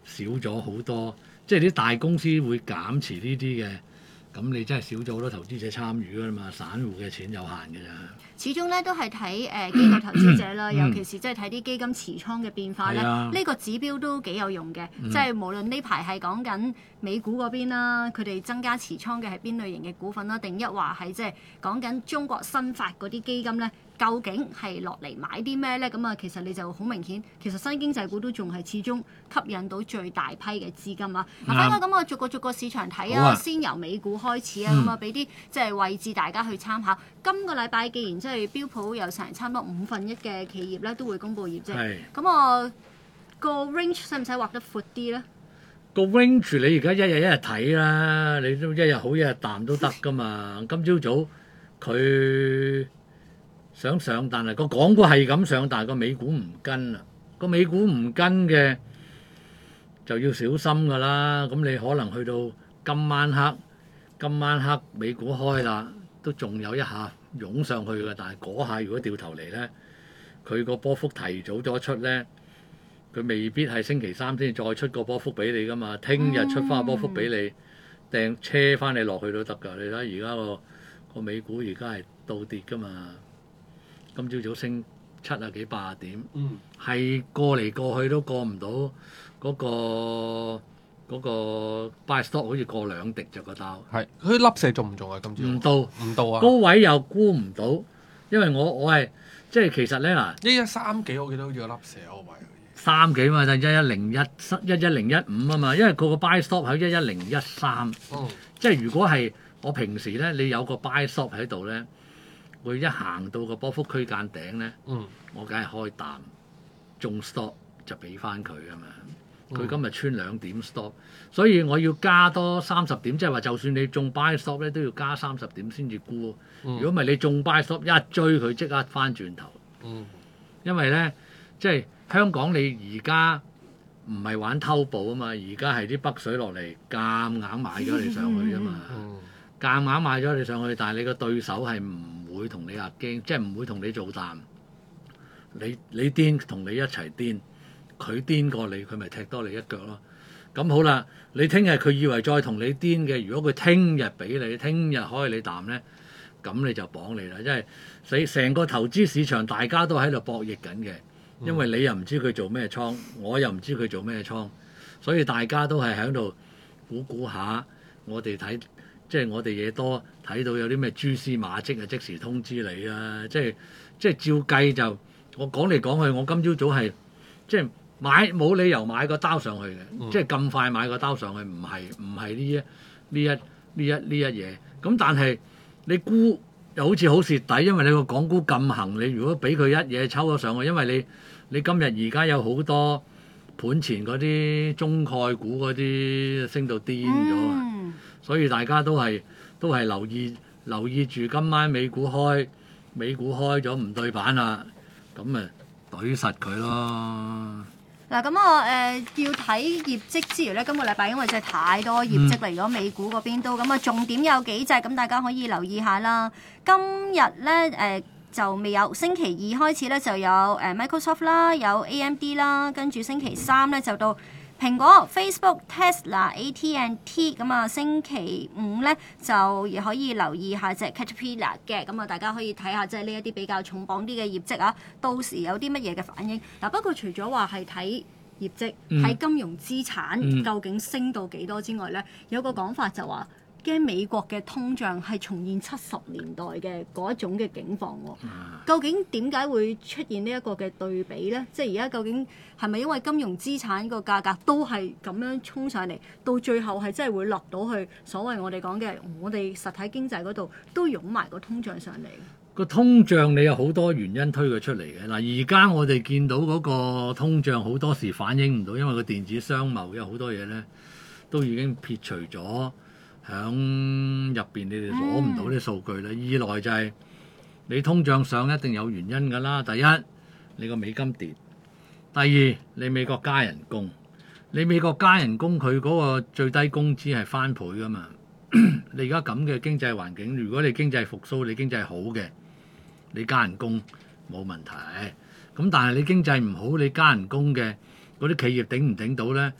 少咗好多，即係啲大公司會減持呢啲嘅，咁你真係少咗好多投資者參與㗎啦嘛，散戶嘅錢有限㗎咋。 始終咧都係睇誒機構投資者啦， 嗯尤其是即係睇啲基金持倉嘅變化咧，呢、 係啊個指標都幾有用嘅。 嗯即係無論呢排係講緊美股嗰邊啦，佢哋增加持倉嘅係邊類型嘅股份啦，定一話係即係講緊中國新發嗰啲基金咧，究竟係落嚟買啲咩咧？咁啊，其實你就好明顯，其實新經濟股都仲係始終吸引到最大批嘅資金啊。嗱， 啱翻返咁我逐個逐個市場睇啊， 好啊先由美股開始啊， 嗯咁啊俾啲即係位置大家去參考。今個禮拜既然即係標普有成差唔多五分一嘅企業咧都會公布業績， 係咁我個 range 使唔使畫得闊啲咧？ 個 range 你而家一日一日睇啦，你都一日好一日淡都得噶嘛。今朝早佢想上，但係個港股係咁上，但係個美股唔跟啦。個美股唔跟嘅就要小心噶啦。咁你可能去到今晚黑，今晚黑美股開啦，都仲有一下湧上去嘅。但係嗰下如果掉頭嚟咧，佢個波幅提早咗出咧。佢未必係星期三先再出個波幅俾你噶嘛，聽日出翻個波幅俾你，掟車翻你落去都得㗎。你睇而家個個美股而家係倒跌㗎嘛，今朝早升七啊幾八啊點， 嗯， 係過嚟過去都過唔到嗰個嗰個 buy stop，好似過兩滴就個刀， 係佢粒射中唔中啊？今朝唔到唔到啊！ 高位又沽唔到，因為我我係即係其實咧嗱。 一一三幾我記得好似有粒射嗰個位。 三幾嘛，就一一零一一一零一五啊嘛，因為佢個 buy stop 喺一一零一三， 嗯， 即係如果係我平時咧，你有個 buy stop 喺度咧，會一行到個波幅區間頂咧， 嗯， 我梗係開淡，中 stop 就俾翻佢啊嘛。佢嗯今日穿兩點 stop，所以我要加多三十點，即係話就算你中 buy stop 咧，都要加三十點先至沽。 嗯如果唔係你中 buy stop 一追佢即刻翻轉頭， 嗯， 因為咧即係。香港你而家唔係玩偷步啊嘛，而家係啲北水落嚟夾硬買咗你上去啊嘛， 嗯， 夾硬買咗你上去，但係你個對手係唔會同你壓驚，即係唔會同你做淡。你你癲同你一齊癲，佢癲過你，佢咪踢多你一腳咯。咁好啦，你聽日佢以為再同你癲嘅，如果佢聽日俾你，聽日開你淡咧，咁你就綁你啦，因為死成個投資市場大家都喺度博弈緊嘅。因為你又唔知佢做咩倉，我又唔知佢做咩倉，所以大家都係喺度估估下。我哋睇即係我哋嘢多，睇到有啲咩蛛絲馬跡啊，即時通知你啦。即係即係照計就我講嚟講去，我今朝早係即係買冇理由買個刀上去嘅， 嗯、 即係咁快買個刀上去，唔係唔係呢一呢一呢一呢一嘢。咁但係你估又好似好蝕底，因為你個港股咁行，你如果俾佢一嘢抽咗上去，因為你你今日而家有好多盤前嗰啲中概股嗰啲升到癲咗啊！ 嗯、 所以大家都係都係留意留意住今晚美股開，美股開咗唔對版啦，咁咪懟實佢咯。 嗱，咁我誒要睇業績之餘咧，今個禮拜因為真係太多業績嚟咗，美股嗰邊都咁啊，重點有幾隻咁，大家可以留意下啦。今日咧誒就未有，星期二開始咧就有誒 Microsoft 啦，有 A M D 啦，跟住星期三咧就到蘋果、Facebook、Tesla、A T and T， 咁啊星期五咧就亦可以留意下隻 Caterpillar 嘅，咁啊大家可以睇下即係呢一啲比較重磅啲嘅業績啊，到時有啲乜嘢嘅反應。嗱，不過除咗話係睇業績，睇、嗯、金融資產、嗯、究竟升到幾多之外咧，有個講法就話驚美國嘅通脹係重現七十年代嘅嗰一種嘅境況喎。究竟點解會出現呢一個嘅對比咧？即係而家究竟係咪因為金融資產個價格都係咁樣衝上嚟，到最後係真係會落到去所謂我哋講嘅我哋實體經濟嗰度都湧埋個通脹上嚟？ 個通脹你有好多原因推佢出嚟嘅。嗱，而家我哋見到嗰個通脹好多時反映唔到，因為個電子商貿有好多嘢咧都已經撇除咗。響入邊你哋攞唔到啲數據啦。嗯、二來就係你通脹上一定有原因㗎啦。第一，你個美金跌；第二，你美國加人工。你美國加人工，佢嗰個最低工資係翻倍㗎嘛。你而家咁嘅經濟環境，如果你經濟復甦，你經濟好嘅，你加人工冇問題。咁但係你經濟唔好，你加人工嘅嗰啲企業頂唔頂到咧？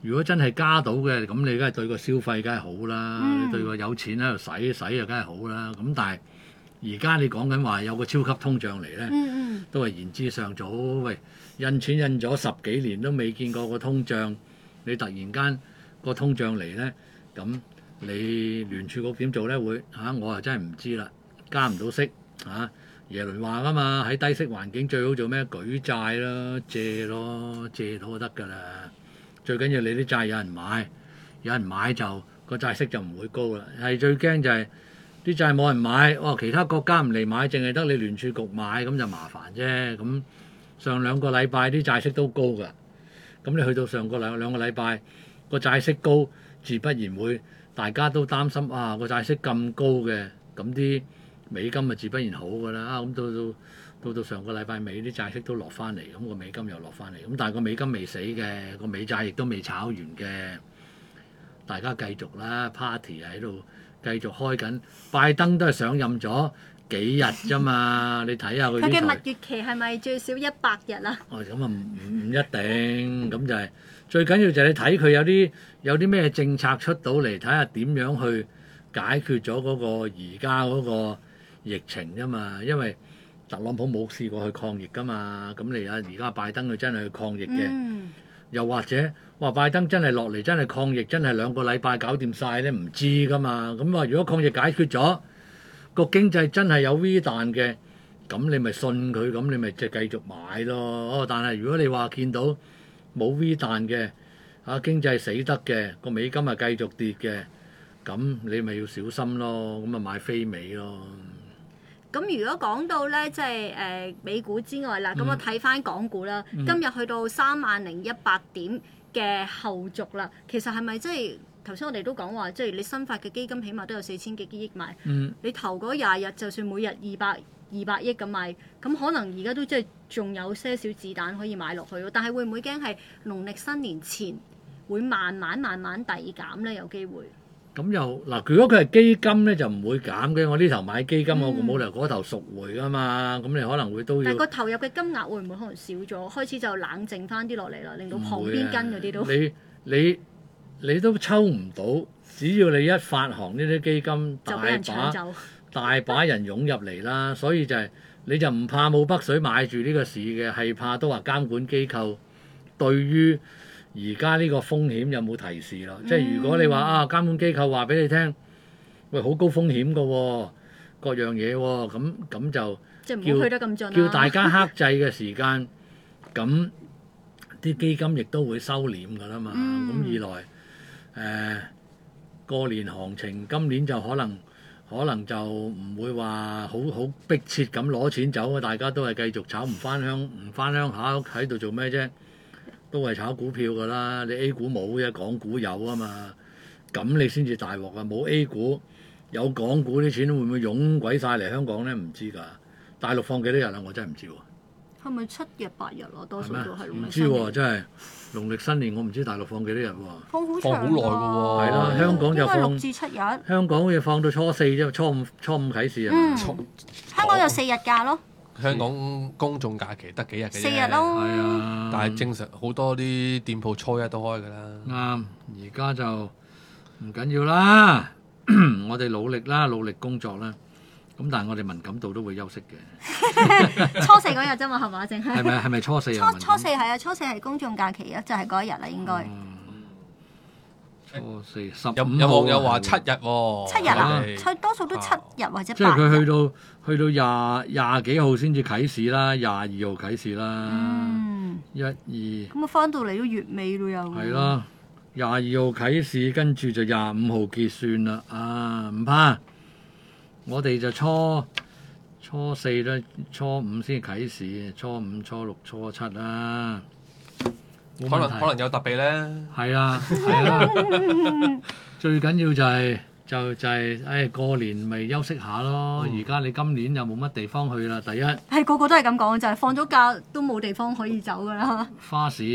如果真係加到嘅，咁你梗係對個消費梗係好啦， 嗯你對個有錢喺度使使啊，梗係好啦。咁但係而家你講緊話有個超級通脹嚟咧， 嗯嗯， 都係言之尚早。喂，印錢印咗十幾年都未見過個通脹，你突然間個通脹嚟咧，咁你聯儲局點做咧？會嚇、啊、我啊真係唔知啦，加唔到息嚇、啊。耶倫話噶嘛，喺低息環境最好做咩？舉債啦，借咯，借到就得㗎啦。最緊要你啲債有人買，有人買就個債息就唔會高啦。係最驚就係啲債冇人買，哇！其他國家唔嚟買，淨係得你聯儲局買，咁就麻煩啫。咁上兩個禮拜啲債息都高㗎，咁你去到上個兩兩個禮拜個債息高，自不然會大家都擔心啊！個債息咁高嘅，咁啲美金咪自不然好㗎啦。咁到到到到上個禮拜尾啲債息都落翻嚟，咁個美金又落翻嚟。咁但係個美金未死嘅，個美債亦都未炒完嘅。大家繼續啦 ，party 喺度繼續開緊。拜登都係上任咗幾日啫嘛，你睇下佢佢嘅啲財蜜月期係咪最少一百日啊？ 哦，咁啊唔唔唔一定，咁就係、最緊要就係你睇佢有啲有啲咩政策出到嚟，睇下點樣去解決咗嗰個而家嗰個疫情啫嘛。因為特朗普冇試過去抗疫噶嘛，咁你而家而家拜登佢真係去抗疫嘅， 嗯， 又或者話拜登真係落嚟真係抗疫，真係兩個禮拜搞掂晒咧，唔知噶嘛。咁話如果抗疫解決咗，個經濟真係有 V 彈嘅，咁你咪信佢，咁你咪即係繼續買咯。哦，但係如果你話見到冇 V 彈嘅，啊經濟死得嘅，個美金係繼續跌嘅，咁你咪要小心咯。咁啊買非美咯。 咁如果講到咧，即係誒美股之外啦，咁、 嗯我睇翻港股啦， 嗯今日去到三萬零一百點嘅後續啦，其實係咪即係頭先我哋都講話，即係你新發嘅基金起碼都有四千幾億買， 嗯， 你頭嗰廿日就算每日二百二百億咁買，咁可能而家都即係仲有些少子彈可以買落去咯。但係會唔會驚係農曆新年前會慢慢慢慢遞減咧？有機會。 咁又嗱，如果佢係基金咧就唔會減嘅。我呢頭買基金，我嗯冇理由嗰頭贖回噶嘛。咁你可能會都要但係個投入嘅金額會唔會可能少咗？開始就冷靜翻啲落嚟啦，令到旁唔會啊邊跟嗰啲都你你你都抽唔到，只要你一發行呢啲基金，大就俾人搶把走。 大把人湧入嚟啦。所以就係、你就唔怕冇北水買住呢個市嘅，係怕都話監管機構對於而家呢個風險有冇提示咯？ 嗯即係如果你話啊監管機構話俾你聽，喂好高風險㗎喎，各樣嘢喎，咁咁就即係唔好去得咁盡啦。 叫大家克制嘅時間，咁啲基金亦都會收斂㗎啦嘛。咁、 嗯二來誒、呃、過年行情，今年就可能可能就唔會話好好迫切咁攞錢走啊！大家都係繼續炒，唔翻鄉唔翻鄉下喺度做咩啫？都係炒股票㗎啦。你 A 股冇嘅，港股有啊嘛。咁你先至大鑊啊！冇 A 股有港股啲錢會唔會湧鬼晒嚟香港咧？唔知㗎。大陸放幾多日啊？我真係唔知喎。 係咪七日八日啊？多係咩數都係？ 唔知喎，真係農曆新年我唔知大陸放幾多日喎。 放好放好耐㗎喎係啦，香港就應該六放至七日。 香港好似放到初四啫，初五初五啟示啊。 嗯， 從香港有四日假咯， 香港公眾假期得幾日嘅啫四日咯。 係啊， 但係正常好多啲店鋪初一都開㗎啦。 啱，而家就唔緊要啦，我哋努力啦，努力工作啦。咁但係我哋敏感度都會休息嘅。 初四嗰日啫嘛，係嘛？淨係。 係咪係咪初四啊？ 初初四係啊，初四係公眾假期啊，就係嗰一日啦，應該。 嗯初四十有五有網友號話七日喎， 七日啊我哋， 七多數都七日或者即係八日。 佢去到去到廿廿幾號先至啟市啦，廿二號啟市啦， 嗯， 一二咁啊，翻到嚟都月尾咯又。 係。啦，廿二號啟市，跟住就廿五號結算啦。啊，唔怕，我哋就初初四啦，初五先啟市，初五、初六、初七啦。冇問題可能可能有特別咧。 係啊，係啊，最緊要就係、就就係、誒、過年咪休息下咯。而家、你今年又冇乜地方去啦。第一係個個都係咁講，就係放咗假都冇地方可以走㗎啦。 花市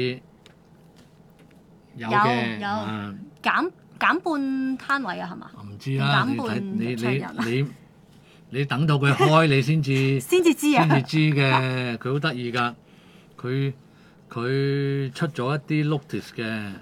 有嘅， 有有啊減減半攤位啊，係嘛？ 唔知啦。你減半睇你出人啊你你你等到佢開你先至先至知啊先。至知嘅。佢好得意㗎，佢佢出咗一啲 notice 嘅，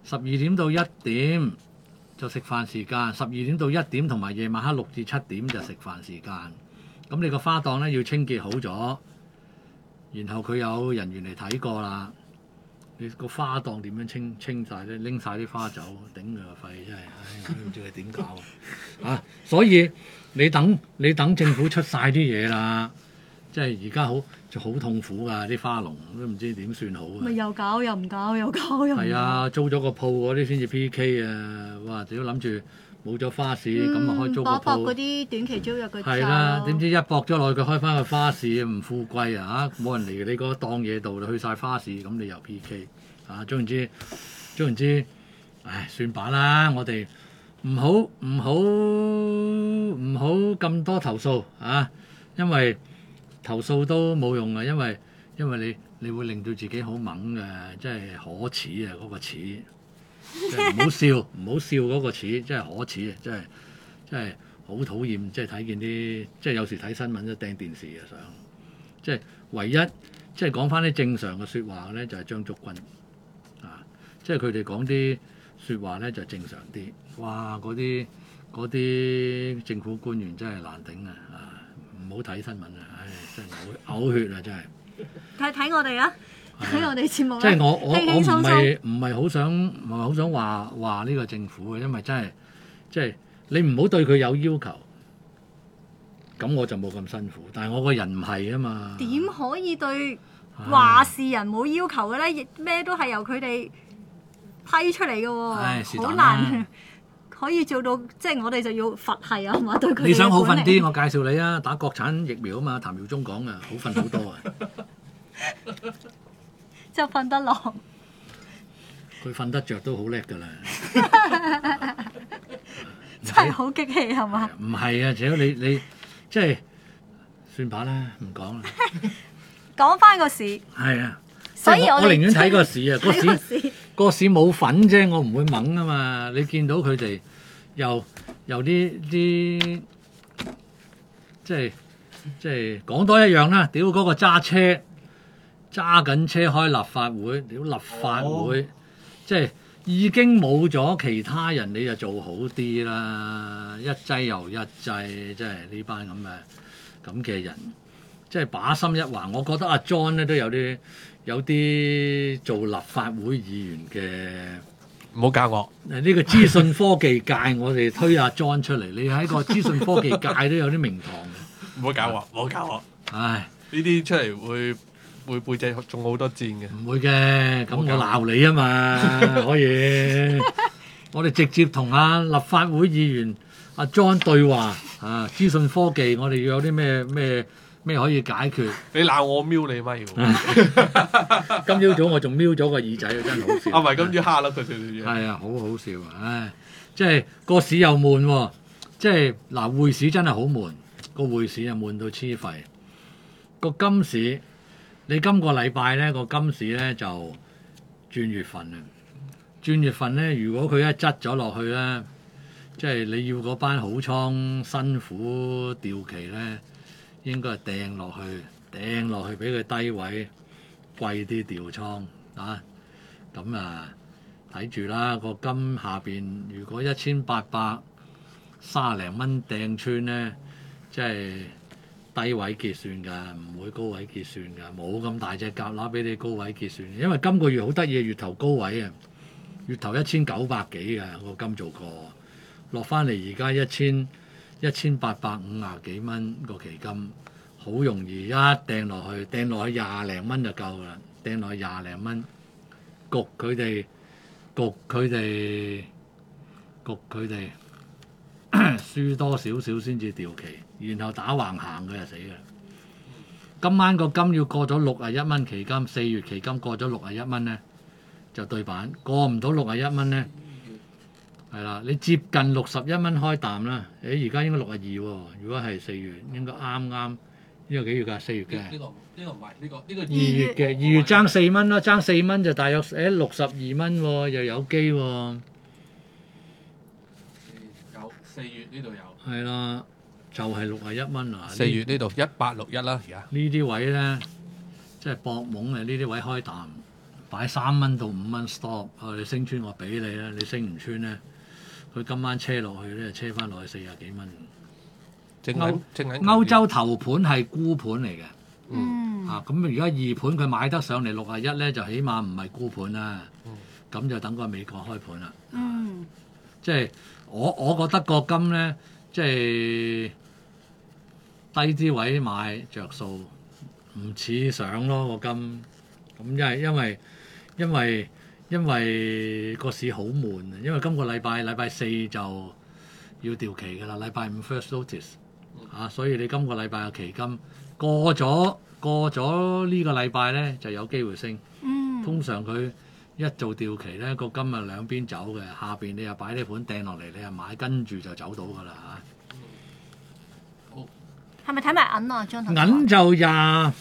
十二點到一點就食飯時間，十二點到一點同埋夜晚黑六至七點就食飯時間。咁你個花檔咧要清潔好咗，然後佢有人員嚟睇過啦。你個花檔點樣清清曬咧？拎晒啲花走，頂佢個肺真係，唉，我都唔知佢點搞啊！啊，所以你等你等政府出晒啲嘢啦，即係而家好就好痛苦㗎，啲花農都唔知點算好啊！ 咪又搞又唔搞，又搞又唔搞。 係啊，租咗個鋪嗰啲先至 P K 啊！哇，屌諗住冇咗花市咁啊，開租個搏搏嗰鋪。 啲短期租約嘅係啦，點知一搏咗落去，佢開翻個花市唔富貴啊！嚇，冇人嚟你嗰檔嘢度，去晒花市，咁你又 P K 啊？總言之，總言之，唉，算把啦！我哋唔好唔好唔好咁多投訴啊，因為投訴都冇用啊，因為因為你你會令到自己好猛嘅，真係可恥啊！嗰、嗰個恥，即係唔好笑，唔好笑嗰個恥，真係可恥啊！真係真係好討厭，即係睇見啲，即係有時睇新聞都掟電視嘅相，即係唯一即係講翻啲正常嘅説話咧，就係張竹君啊，即係佢哋講啲説話咧就正常啲。哇！嗰啲嗰啲政府官員真係難頂啊！啊，唔好睇新聞啊！唉，真係嘔嘔血啊！真係。 睇睇我哋啊，睇我哋節目啦。 即係我我我唔輕輕鬆鬆係唔係好想唔係好想話話呢個政府嘅，因為真係即係你唔好對佢有要求，咁我就冇咁辛苦。但係我個人唔係啊嘛。 點可以對話事人冇要求嘅咧？亦咩都係由佢哋批出嚟嘅喎，好唉是但啦難可以做到。即係我哋就要佛系啊嘛，對佢哋嘅管理。 你想好瞓啲，我介紹你啊，打國產疫苗啊嘛，譚耀宗講啊，好瞓好多啊。 就瞓得落。 佢瞓得着都好叻㗎啦。 真係好激氣係嘛？ 唔係啊，只要你你即係算把啦，唔講啦。 講翻個市， 係啊， 所以即係我我哋我寧願睇個市啊，個睇個市市個市冇份啫，我唔會掹啊嘛。你見到佢哋又又啲啲即係即係講多一樣啦。屌嗰個揸車揸緊車開立法會，屌立法會、哦、即係已經冇咗其他人，你就做好啲啦。一劑又一劑，即係呢班咁嘅咁嘅人。即係把心一橫，我覺得阿 John 咧都有啲有啲做立法會議員嘅， 唔好教我。 誒呢個資訊科技界，我哋推阿 John 出嚟，你喺個資訊科技界都有啲名堂嘅。 唔好教我，唔好教我。 唉， 呢啲出嚟會會背脊中好多箭嘅。 唔會嘅，咁我鬧你啊嘛，可以。我哋直接同阿立法會議員阿 John 對話啊，資訊科技我哋要有啲咩咩？咩可以解決？ 你鬧我瞄你咪喎！ 今朝早我仲瞄咗個耳仔，真係好笑。 啊，唔係今朝蝦甩佢少少嘢。 係啊，好好笑啊！唉，即係個市又悶喎，即係嗱匯市真係好悶，個匯市又悶到黐肺。個金市，你今個禮拜咧個金市咧就轉月份啊！轉月份咧，如果佢一執咗落去咧，即係你要嗰班好倉辛苦調期咧。應該係掟落去，掟落去俾佢低位貴啲調倉啊！咁啊睇住啦，個金下邊如果一千八百三十零蚊掟穿咧，即係低位結算㗎，唔會高位結算㗎，冇咁大隻蛤乸俾你高位結算。因為今個月好得意，月頭高位啊，月頭一千九百幾㗎個金做過，落翻嚟而家一千。一千八百五廿幾蚊個期金，好容易一掟落去，掟落去廿零蚊就夠啦。掟落去廿零蚊，焗佢哋，焗佢哋，焗佢哋，輸多少少先至調期，然後打橫行佢就死啦。今晚個金要過咗六啊一蚊期金，四月期金過咗六啊一蚊咧，就對版，過唔到六啊一蚊咧。係啦，你接近六十一蚊開淡啦。誒，而家應該六啊二喎。如果係四月，應該啱啱呢個幾月㗎？四月嘅。 呢個呢個唔係呢個呢個。 二月嘅，二月爭四蚊啦，爭四蚊就大約誒六十二蚊喎，又有機喎。 有四月呢度有。 係啦，就係六啊一蚊啊。 四月呢度一八六一啦，而家。 呢啲位咧，即係搏懵啊！呢啲位開淡， 擺三蚊到五蚊 stop，啊你升穿我俾你啦，你升唔穿咧，佢今晚車落去咧，車翻落去四廿幾蚊。 正歐銀正銀歐洲頭盤係沽盤嚟嘅。 嗯， 啊，咁而家二盤佢買得上嚟六啊一咧，就起碼唔係沽盤啦。咁、 嗯、 就等個美國開盤啦。 嗯， 即係我我覺得個金咧，即係低啲位買着數，唔似上咯個金。咁因為因為因為因為個市好悶啊，因為今個禮拜禮拜四就要調期㗎啦，禮拜五 first notice 啊，所以你今個禮拜嘅期金過咗過咗呢個禮拜咧就有機會升。 嗯， 通常佢一做調期咧，個金啊兩邊走嘅，下邊你又擺啲盤掟落嚟，你又買，跟住就走到㗎啦嚇。 係咪睇埋銀啊？張頭銀就廿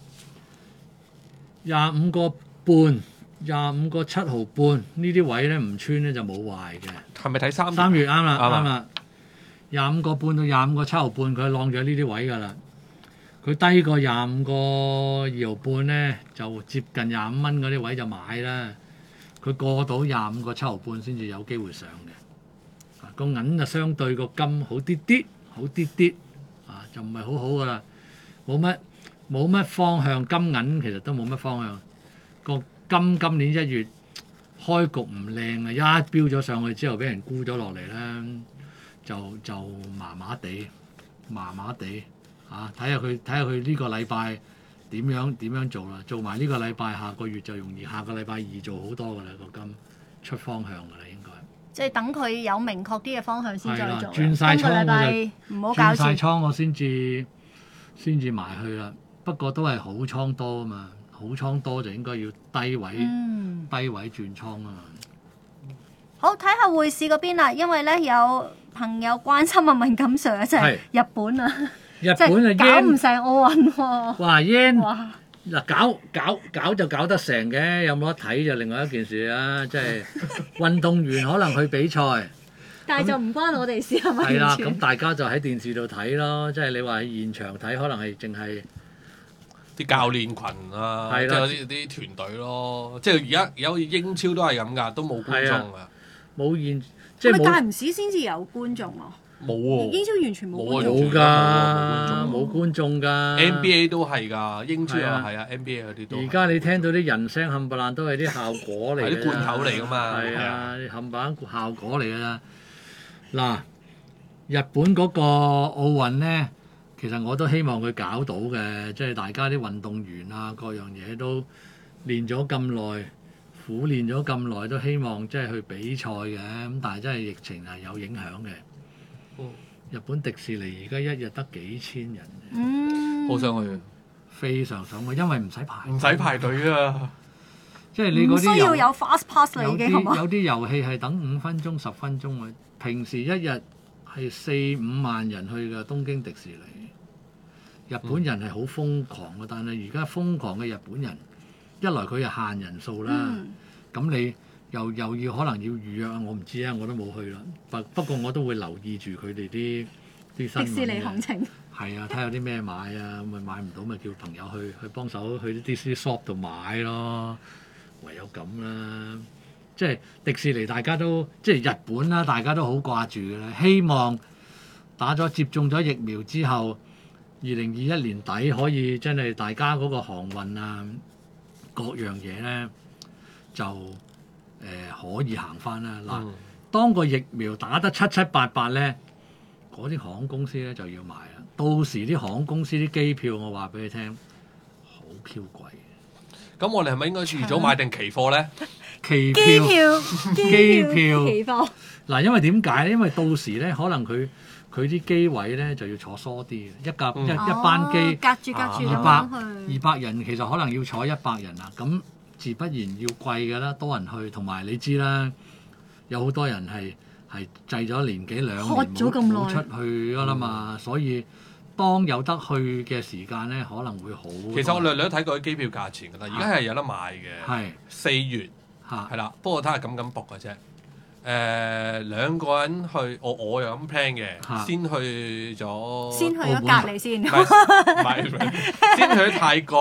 廿五個半，廿五個七毫半呢啲位咧唔穿咧就冇壞嘅。 係咪睇三三月啱啦， 啱啊啱啦，廿五個半到廿五個七毫半，佢晾咗呢啲位㗎啦。佢低過廿五個二毫半咧，就接近廿五蚊嗰啲位就買啦。佢過到廿五個七毫半先至有機會上嘅。啊，個銀就相對個金好啲啲，好啲啲，啊就唔係好好㗎啦，冇乜冇乜方向。金銀其實都冇乜方向。個金今年一月開局唔靚啊，一飆咗上去之後俾人沽咗落嚟咧，就就麻麻地，麻麻地。啊！睇下佢睇下佢呢個禮拜點樣點樣做啦，做埋呢個禮拜，下個月就容易，下個禮拜易做好多㗎啦，個金出方向㗎啦，應該。 即係等佢有明確啲嘅方向先再做。 轉晒今個禮拜唔好搞轉晒住。 倉我先至先至埋去啦。不過都係好倉多啊嘛，好倉多就應該要低位、 嗯， 低位轉倉啊嘛。 好睇下匯市嗰邊啦，因為咧有朋友關心啊敏感 Sir 即係日本啊。 日本啊， 搞唔成奧運喎！ 哇 yen 哇！ 嗱搞搞搞就搞得成嘅，有冇得睇就另外一件事啦。即係運動員可能去比賽， 但係就唔關我哋事係咪？ 係啦，咁大家就喺電視度睇咯。即係你話喺現場睇，可能係淨係啲教練群啊， 係啦即係有啲啲團隊咯。即係而家而家好似英超都係咁㗎，都冇觀眾㗎。 冇現即係係咪大冇唔市先至有觀眾啊？ 冇喎， 英超完全冇觀冇眾。 冇啊㗎，冇觀眾㗎。 N B A 都係㗎，英超又係啊係啊，N B A 嗰啲都係。 而家你聽到啲人聲冚唪唥都係啲效果嚟嘅， 係啲罐頭嚟㗎嘛係啊係啊， 冚唪唥效果嚟㗎啦。嗱，日本嗰個奧運咧，其實我都希望佢搞到嘅，即係大家啲運動員啊，各樣嘢都練咗咁耐，苦練咗咁耐，都希望即係去比賽嘅。咁但係真係疫情係有影響嘅。 嗯日本迪士尼而家一日得幾千人， 嗯， 好想去， 非常想去，因為唔使排， 唔使排隊啊！ 即係你嗰唔啲遊需要有 fast pass 啦， 有已經係嘛？ 啲有啲遊戲係等五分鐘、十分鐘啊！平時一日係四五萬人去嘅東京迪士尼，日本人係好瘋狂嘅，但係而家瘋狂嘅日本人，一來佢係限人數啦， 嗯， 咁、你又又要可能要預約啊，我唔知啊，我都冇去啦。不不過我都會留意住佢哋啲啲新聞迪士尼嘅行程。 係啊，睇下有啲咩買啊，咁咪買唔到咪叫朋友去去幫手去啲 Disney shop 度買咯，唯有咁啦。即係迪士尼，大家都即係日本啦，大家都好掛住嘅啦。希望打咗接種咗疫苗之後，二零二一年底可以真係大家嗰個航運啊，各樣嘢咧就誒、呃、可以行翻啦。嗱、 嗯當個疫苗打得七七八八咧，嗰啲航空公司咧就要買啦。到時啲航空公司啲機票，我話俾你聽，好 Q 貴嘅。 咁我哋係咪應該預早買定期貨咧？ 期機票票、 機票期貨， 嗱，因為點解咧？因為到時咧，可能佢佢啲機位咧就要坐疏啲嘅，一架、 嗯一一班機哦隔住隔住咁二百樣去。 二百人，其實可能要坐一百人啊。咁自不然要貴嘅啦，多人去，同埋你知啦，有好多人係係滯咗年幾兩年喝咗咁耐冇冇出去㗎啦嘛，所以當有得去嘅時間咧，可能會好多。 其實我略略睇過啲機票價錢㗎啦，而家係有得買嘅。 係四月嚇係啦，不過睇下敢唔敢 book 嘅啫。誒、兩個人去，我我又咁 plan 嘅， 嚇先去咗， 先去咗隔離先唔。係唔係唔係先去咗泰國，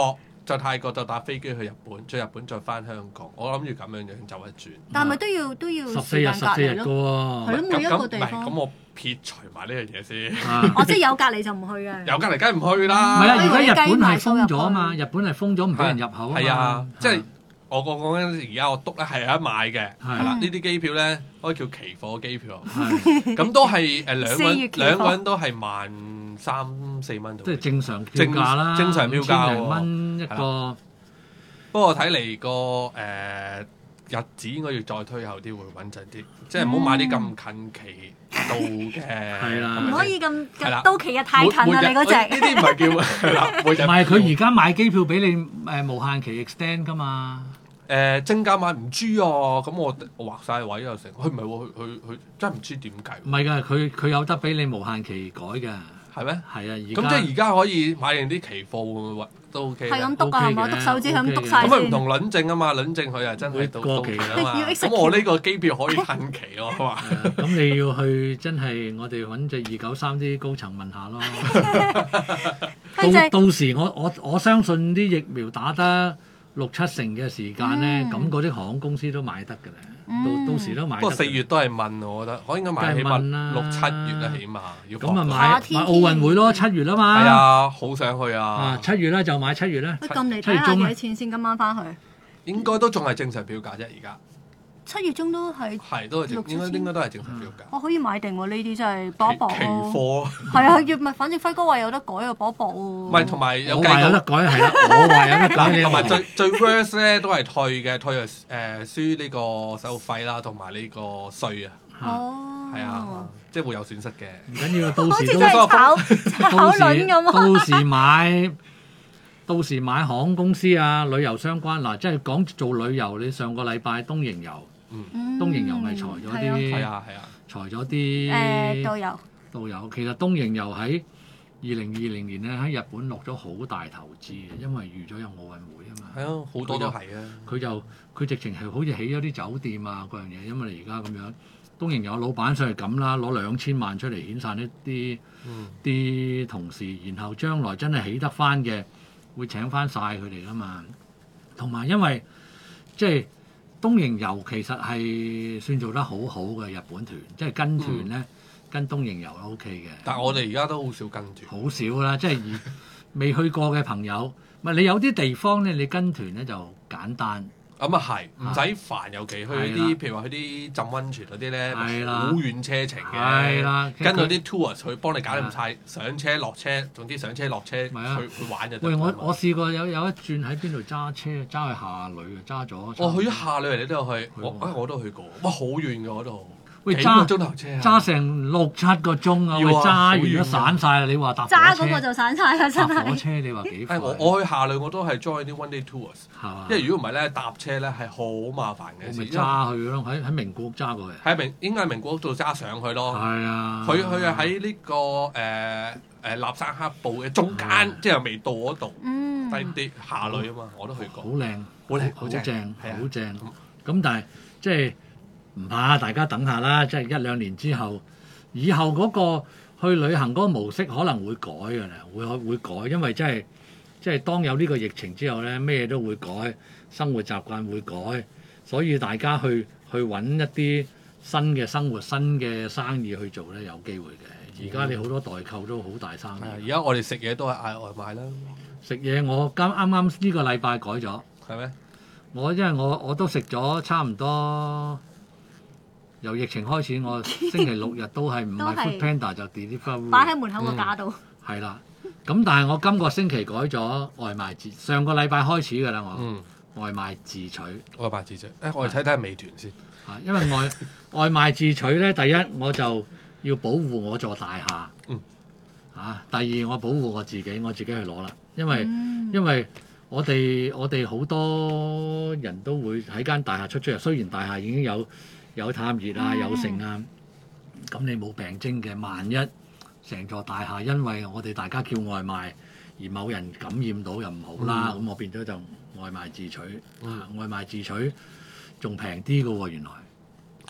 就泰國就搭飛機去日本，再日本再翻香港。我諗住咁樣樣走一轉。 但係咪都要都要十四日十四日嘅喎。 係咯，每一個地咁方。 咁我撇除埋呢樣嘢先。 哦，即係有隔離就唔去嘅。 有隔離梗係唔去啦。 唔係啊，而家日本係封咗啊嘛，日本係封咗唔俾人入口啊嘛。 係啊，即係我講講緊而家我篤咧係有得買嘅，係啦，呢啲機票咧可以叫期貨機票，咁都係誒兩個人兩個人都係萬三四蚊度。 即係正常票價啦， 正常票價零蚊一個。 不過睇嚟個誒日子應該要再推後啲會穩陣啲，即係唔好買啲咁近期到嘅。 係啦， 唔可以咁到期日太近啦！你嗰隻呢啲唔係叫係啦， 唔係佢而家買機票俾你誒無限期 extend 㗎嘛。 誒正價買唔知啊，咁我我劃曬位又成，佢唔係喎，佢佢佢真係唔知點計。 唔係㗎，佢佢有得俾你無限期改㗎。 係咩？ 係啊，而咁即係而家可以買定啲期貨會唔會都 OK？ 係咁篤啊，係嘛？篤手指係咁篤晒先。 咁咪唔同輪證啊嘛，輪證佢係真係到到期啊嘛。咁我呢個機票可以褪期咯，係嘛？ 咁你要去真係我哋揾隻二九三啲高層問下咯。到到時我我我相信啲疫苗打得六七成嘅時間咧，咁嗰啲航空公司都買得㗎啦。到到時都買得。 不過四月都係問我覺得，我應該買起碼六七月啦，起碼要。 咁啊買買奧運會咯，七月啊嘛。 係啊，好想去啊！ 啊，七月啦就買七月啦。 喂，撳嚟睇下幾多錢先，今晚翻去。 應該都仲係正常票價啫，而家。 七月中都係係都係正，應該應該都係正常票價。 我可以買定喎，呢啲真係搏一搏咯。 期貨係啊，月咪反正輝哥話有得改啊，搏一搏喎。 唔係，同埋有我話有得改係啦，我話有得改。 同埋最最 worst 咧都係退嘅，退誒誒輸呢個手續費啦，同埋呢個稅啊。 哦。 係啊，即係會有損失嘅。 唔緊要，到時都炒炒輪咁啊！ 到時買。到時買航空公司啊，旅遊相關嗱，即係講做旅遊，你上個禮拜東瀛遊， 嗯， 東瀛遊咪裁咗啲， 係啊係啊， 裁咗啲誒導遊。導遊其實東瀛遊喺二零二零年咧喺日本落咗好大投資嘅，因為預咗有奧運會啊嘛。 係啊，好多都係啊。佢就佢直情係好似起咗啲酒店啊嗰樣嘢，因為你而家咁樣東瀛遊老闆上係咁啦，攞兩千萬出嚟遣散一啲啲同事，然後將來真係起得翻嘅。會請翻晒佢哋噶嘛，同埋因為即係東瀛遊其實係算做得好好嘅日本團，即係跟團咧、嗯、跟東瀛遊都 OK 嘅。 但係我哋而家都好少跟團， 好少啦，即係未去過嘅朋友，咪你有啲地方咧，你跟團咧就簡單。 咁啊係，唔使煩，尤其去啲譬如話去啲浸温泉嗰啲咧，好遠車程嘅，跟到啲 tour 去幫你搞掂晒，上車落車，總之上車落車去去玩就得。 喂，我我試過有有一轉喺邊度揸車，揸去下呂啊，揸咗。 我去咗下呂，你都有去？我啊我都去過，哇好遠㗎嗰度。 喂， 幾個鐘頭車啊！ 揸成六七個鐘啊！喂，揸完都散晒啦！你話搭火車？ 揸嗰個就散晒啦，真係。 搭火車你話幾快？ 我我去下呂我都係 join 啲 one day tours，因為如果唔係咧搭車咧係好麻煩嘅。 咪揸去咯，喺喺名古屋揸過去。 喺名應該係名古屋度揸上去咯。 係啊。 佢佢係喺呢個誒誒立山黑部嘅中間，即係未到嗰度。嗯。低啲下呂啊嘛，我都去過。 好靚， 好靚， 好正，好正。咁但係即係。唔怕，大家等下啦，即係一兩年之後，以後嗰個去旅行嗰個模式可能會改㗎啦，會會改，因為真係即係當有呢個疫情之後咧，咩都會改，生活習慣會改，所以大家去去揾一啲新嘅生活、新嘅生意去做咧，有機會嘅。而家你好多代購都好大生意。 而家我哋食嘢都係嗌外賣啦。 食嘢我啱啱啱呢個禮拜改咗。 係咩？ 我因為我我都食咗差唔多。由疫情開始，我星期六日都係唔係 Foodpanda 就 deliver 擺喺門口個架度。 係啦，咁但係我今個星期改咗外賣自，上個禮拜開始㗎啦，我、嗯、外賣自取。 外賣自取，誒、欸，我哋睇睇下美團先。 啊，因為外外賣自取咧，第一我就要保護我座大廈。嗯。啊，第二我保護我自己，我自己去攞啦，因為、嗯、因為我哋我哋好多人都會喺間大廈出出入，雖然大廈已經有。有探熱啊，有剩啊，咁你冇病徵嘅，萬一成座大廈因為我哋大家叫外賣而某人感染到又唔好啦，咁、嗯、我變咗就外賣自取，嗯、外賣自取仲平啲嘅喎，原來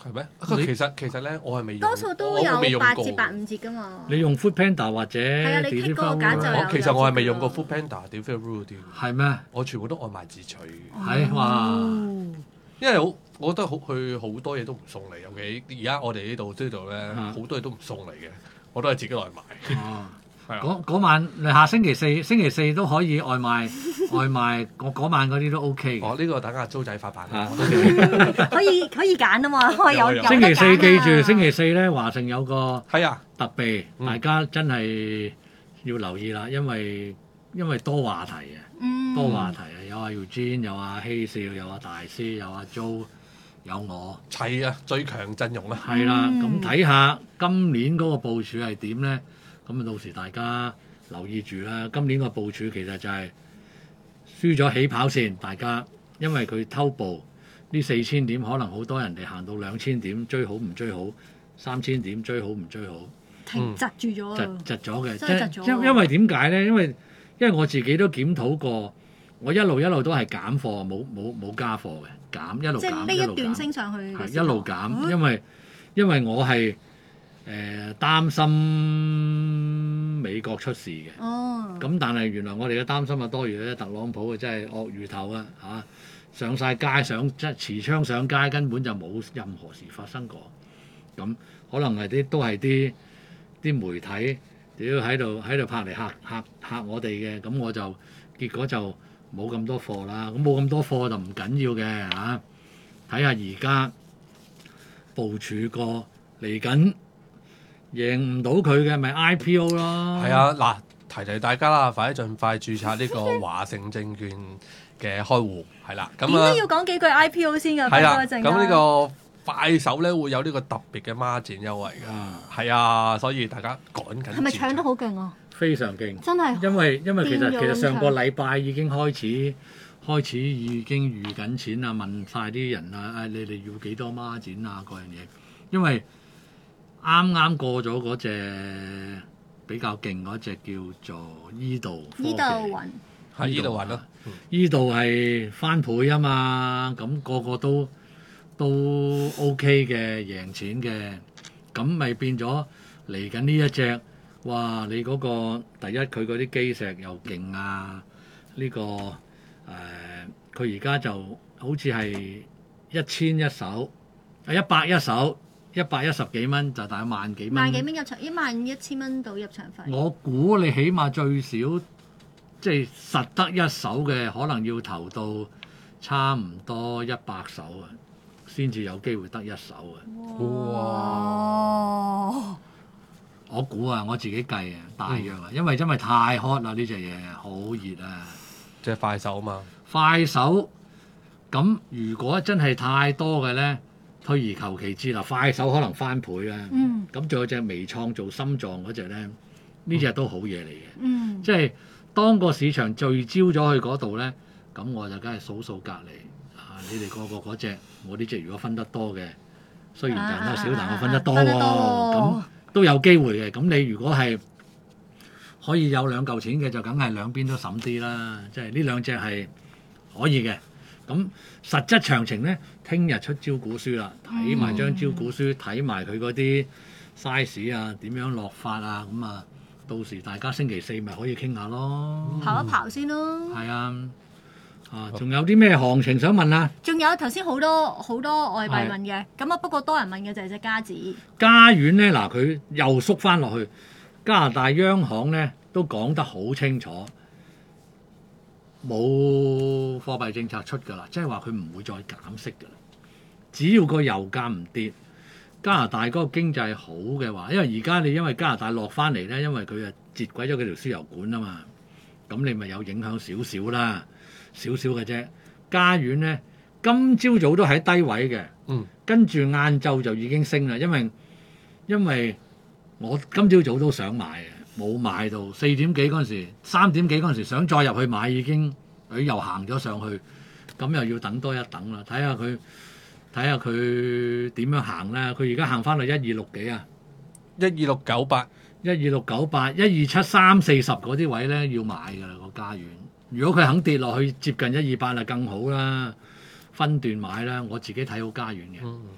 係咩？其實其實咧，我係未用， 多數都有八折八五折噶嘛。 你用 Foodpanda 或者係啊，你 click 嗰個揀就有。 其實我係未用過 Foodpanda、Deliveroo 啲。 係咩？ 我全部都外賣自取。 係哇！ 因為好，我覺得好去好多嘢都唔送嚟，尤其而家我哋呢度呢度咧，好多嘢都唔送嚟嘅，我都係自己外賣。 哦，係啊。嗰晚你下星期四，星期四都可以外賣，外賣我嗰晚嗰啲都 OK 嘅。 哦，呢個等阿租仔發辦。 可以可以揀啊嘛，可以有有得揀啊。 星期四記住，星期四咧華盛有個係啊特備，大家真係要留意啦，因為因為多話題啊。 嗯、 多話題啊！有阿 Eugene，有阿希少，有阿大師，有阿 Jo，有我， 齊啊！最強陣容啦。 係啦，咁睇下今年嗰個部署係點咧？咁啊，到時大家留意住啦。今年個部署其實就係輸咗起跑線，大家因為佢偷步呢四千點，可能好多人哋行到兩千點追好唔追好，三千點追好唔追好， 停窒住咗窒窒咗嘅， 真係窒咗。 因因為點解咧？因為因為我自己都檢討過，我一路一路都係減貨，冇冇冇加貨嘅，減一路減一路減。 即係呢一段升上去係一路減，因為因為我係誒、呃、擔心美國出事嘅。 哦。 咁但係原來我哋嘅擔心啊多餘咧，特朗普啊真係鱷魚頭啊嚇，上晒街上即係持槍上街，根本就冇任何事發生過。咁可能係啲都係啲啲媒體。屌喺度喺度拍嚟嚇嚇嚇我哋嘅，咁我就結果就冇咁多貨啦。咁冇咁多貨就唔緊要嘅嚇。睇下而家部署過嚟緊，贏唔到佢嘅咪 I P O 咯。 係啊，嗱，提提大家啦，快啲盡快註冊呢個華盛證券嘅開戶，係啦。咁啊， 點都要講幾句 I P O 先㗎。 係啦，咁呢個。快手咧會有呢個特別嘅孖展優惠㗎，係啊，所以大家趕緊。係咪搶得好勁啊？ 非常勁， 真係。 因為因為其實其實上個禮拜已經開始開始已經預緊錢啊，問晒啲人啊，誒你哋要幾多孖展啊嗰樣嘢，因為啱啱過咗嗰隻比較勁嗰隻叫做依度。 依度雲。 係依度雲咯， 依度係翻倍啊嘛，咁、那個個都。都 OK 嘅，贏錢嘅，咁咪變咗嚟緊呢一隻，哇！你嗰、嗰個第一佢嗰啲基石又勁啊，呢、呢個誒佢而家就好似係一千一手，啊一百一手，一百一十幾蚊就大概萬幾蚊。 萬幾蚊入場，一萬一千蚊到入場費。 我估你起碼最少即係實得一手嘅，可能要投到差唔多一百手啊！先至有機會得一手嘅。 哇！ 我估啊，我自己計啊，大約啊，因為因為太 hot 啦呢隻嘢，好熱啊！ 即係快手啊嘛。 快手咁，如果真係太多嘅咧，退而求其次啦，快手可能翻倍啦。 嗯。 咁仲有隻微創造心臟嗰隻咧，呢隻都好嘢嚟嘅。 嗯。 即係當個市場聚焦咗去嗰度咧，咁我就梗係數數隔離。你哋個個嗰隻，我呢隻如果分得多嘅，雖然賺得少，啊、但我分得多喎，咁、啊、都有機會嘅。咁你如果係可以有兩嚿錢嘅，就梗係兩邊都審啲啦。即係呢兩隻係可以嘅。咁實質詳情咧，聽日出招股書啦，睇埋張招股書，睇埋佢嗰啲 size 啊，點樣落法啊，咁啊，到時大家星期四咪可以傾下咯。 刨一刨先咯。 係啊。啊，仲有啲咩行情想問啊？ 仲有頭先好多好多外幣問嘅，咁啊不過多人問嘅就係隻加紙。 加元咧，嗱佢又縮翻落去。加拿大央行咧都講得好清楚，冇貨幣政策出㗎啦，即係話佢唔會再減息㗎啦。只要個油價唔跌，加拿大嗰個經濟好嘅話，因為而家你因為加拿大落翻嚟咧，因為佢啊截軌咗佢條輸油管啊嘛，咁你咪有影響少少啦。少少嘅啫，加元咧，今朝早都喺低位嘅， 嗯， 跟住晏晝就已經升啦，因為因為我今朝早都想買嘅，冇買到四點幾嗰陣時，三點幾嗰陣時想再入去買，已經佢又行咗上去，咁又要等多一等啦，睇下佢睇下佢點樣行啦，佢而家行翻去一二六幾啊， 一二六九八， 一二六九八，一二七三四十嗰啲位咧要買㗎啦個加元。如果佢肯跌落去接近一二八啊，更好啦，分段買啦。我自己睇好加元嘅。 嗯、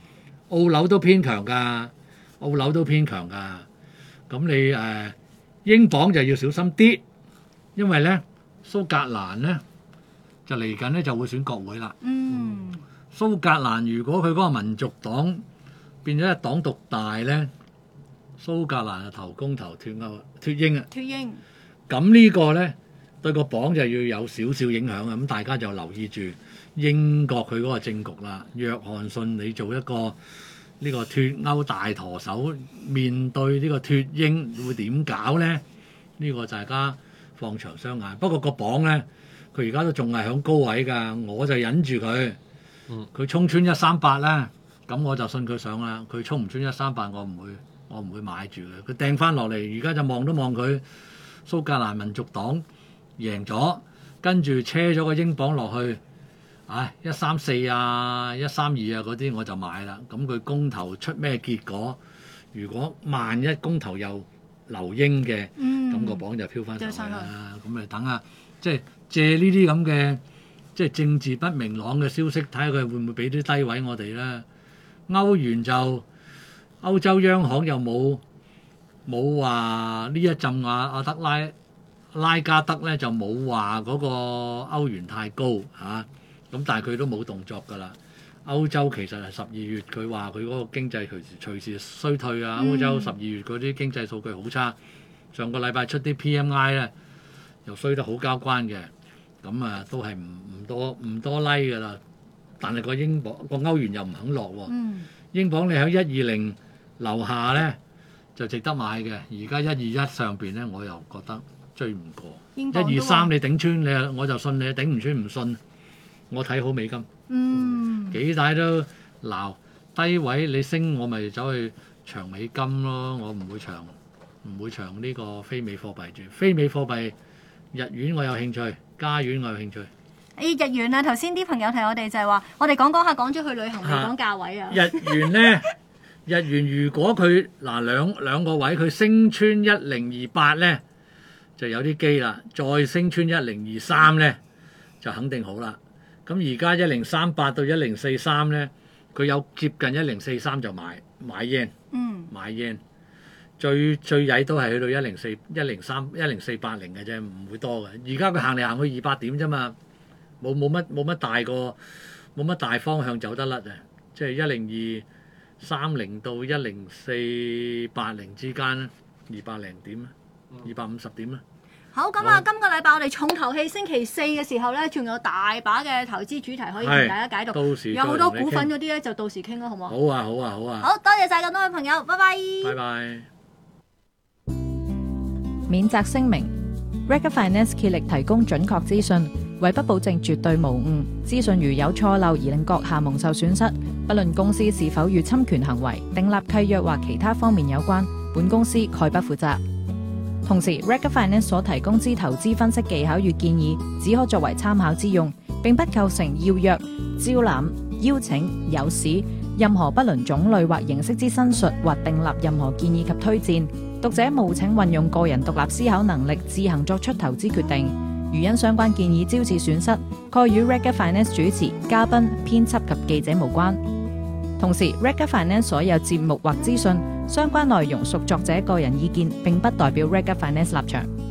澳樓都偏強㗎，澳樓都偏強㗎。咁你誒、呃、英鎊就要小心啲，因為咧蘇格蘭咧就嚟緊咧就會選國會啦。 嗯， 蘇格蘭如果佢嗰個民族黨變咗一黨獨大咧，蘇格蘭就投公投脱歐脱英啊。 脱英。 咁呢個咧對個鎊就要有少少影響啊。咁大家就留意住英國佢嗰個政局啦。約翰遜你做一個呢個脱歐大舵手，面對呢個脱英會點搞咧？呢個大家放長雙眼。不過個鎊咧，佢而家都仲係響高位㗎，我就忍住佢。佢衝穿一三八咧，咁我就信佢上啦。佢衝唔穿一三八，我唔會，我唔會買住嘅。佢掟翻落嚟，而家就望都望佢蘇格蘭民族黨贏咗，跟住車咗個英鎊落去。唉，一三四啊，一三二啊嗰啲我就買啦。咁佢公投出咩結果？如果萬一公投又留英嘅，咁、嗯、個鎊就飄翻上去啦。咁咪等下，即係借呢啲咁嘅即係政治不明朗嘅消息，睇下佢會唔會俾啲低位我哋咧？歐元就歐洲央行又冇冇話呢一陣啊，阿德拉拉加德咧就冇話嗰個歐元太高嚇。啊咁但係佢都冇動作㗎啦。歐洲其實係十二月，佢話佢嗰個經濟隨時隨時衰退啊。歐洲十二月嗰啲經濟數據好差，上個禮拜出啲 P M I 咧又衰得好交關嘅。咁啊都係唔唔多唔多 like 㗎啦。但係個英鎊個歐元又唔肯落喎。嗯、英鎊你喺一二零樓下咧就值得買嘅。而家一二一上邊咧，我又覺得追唔過。一二三你頂穿你，我就信你；頂唔穿唔信。我睇好美金，嗯、幾大都鬧低位，你升我咪走去長美金咯。我唔會長，唔會長呢個非美貨幣住。非美貨幣日元我有興趣，加元我有興趣。 誒日元啊，頭先啲朋友提我哋就係話，我哋講講下講咗去旅行，未講價位啊。 日元咧，日元如果佢嗱兩兩個位佢升穿一零二八咧，就有啲機啦。再升穿一零二三咧，就肯定好啦。咁而家一零三八到一零四三咧，佢有接近一零四三就買買 yen，嗯，買 yen 最最曳都係去到一零四一零三一零四八零嘅啫，唔會多嘅。而家佢行嚟行去二百點啫嘛，冇冇乜冇乜大個冇乜大方向走得甩啊！即係一零二三零到一零四八零之間咧，二百零點啊，二百五十點啊。 好咁啊！今個禮拜我哋重頭戲星期四嘅時候咧，仲有大把嘅投資主題可以同大家解讀。到時有好多股份嗰啲咧，就到時傾啦，好唔好？ 好啊，好啊，好啊！ 好多謝晒咁多位朋友，拜拜。 拜拜。 免責聲明 ：Rega Finance 竭力提供準確資訊，為不保證絕對無誤。資訊如有錯漏而令閣下蒙受損失，不論公司是否與侵權行為、訂立契約或其他方面有關，本公司概不負責。同時 ，Rega Finance 所提供之投資分析技巧與建議，只可作為參考之用，並不構成要約、招攬、邀請、誘使任何不論種類或形式之申述或訂立任何建議及推薦。讀者務請運用個人獨立思考能力，自行作出投資決定。如因相關建議招致損失，概與 Rega Finance 主持、嘉賓、編輯及記者無關。同時 ，Rega Finance 所有節目或資訊相關內容屬作者個人意見，並不代表 Rega Finance 立場。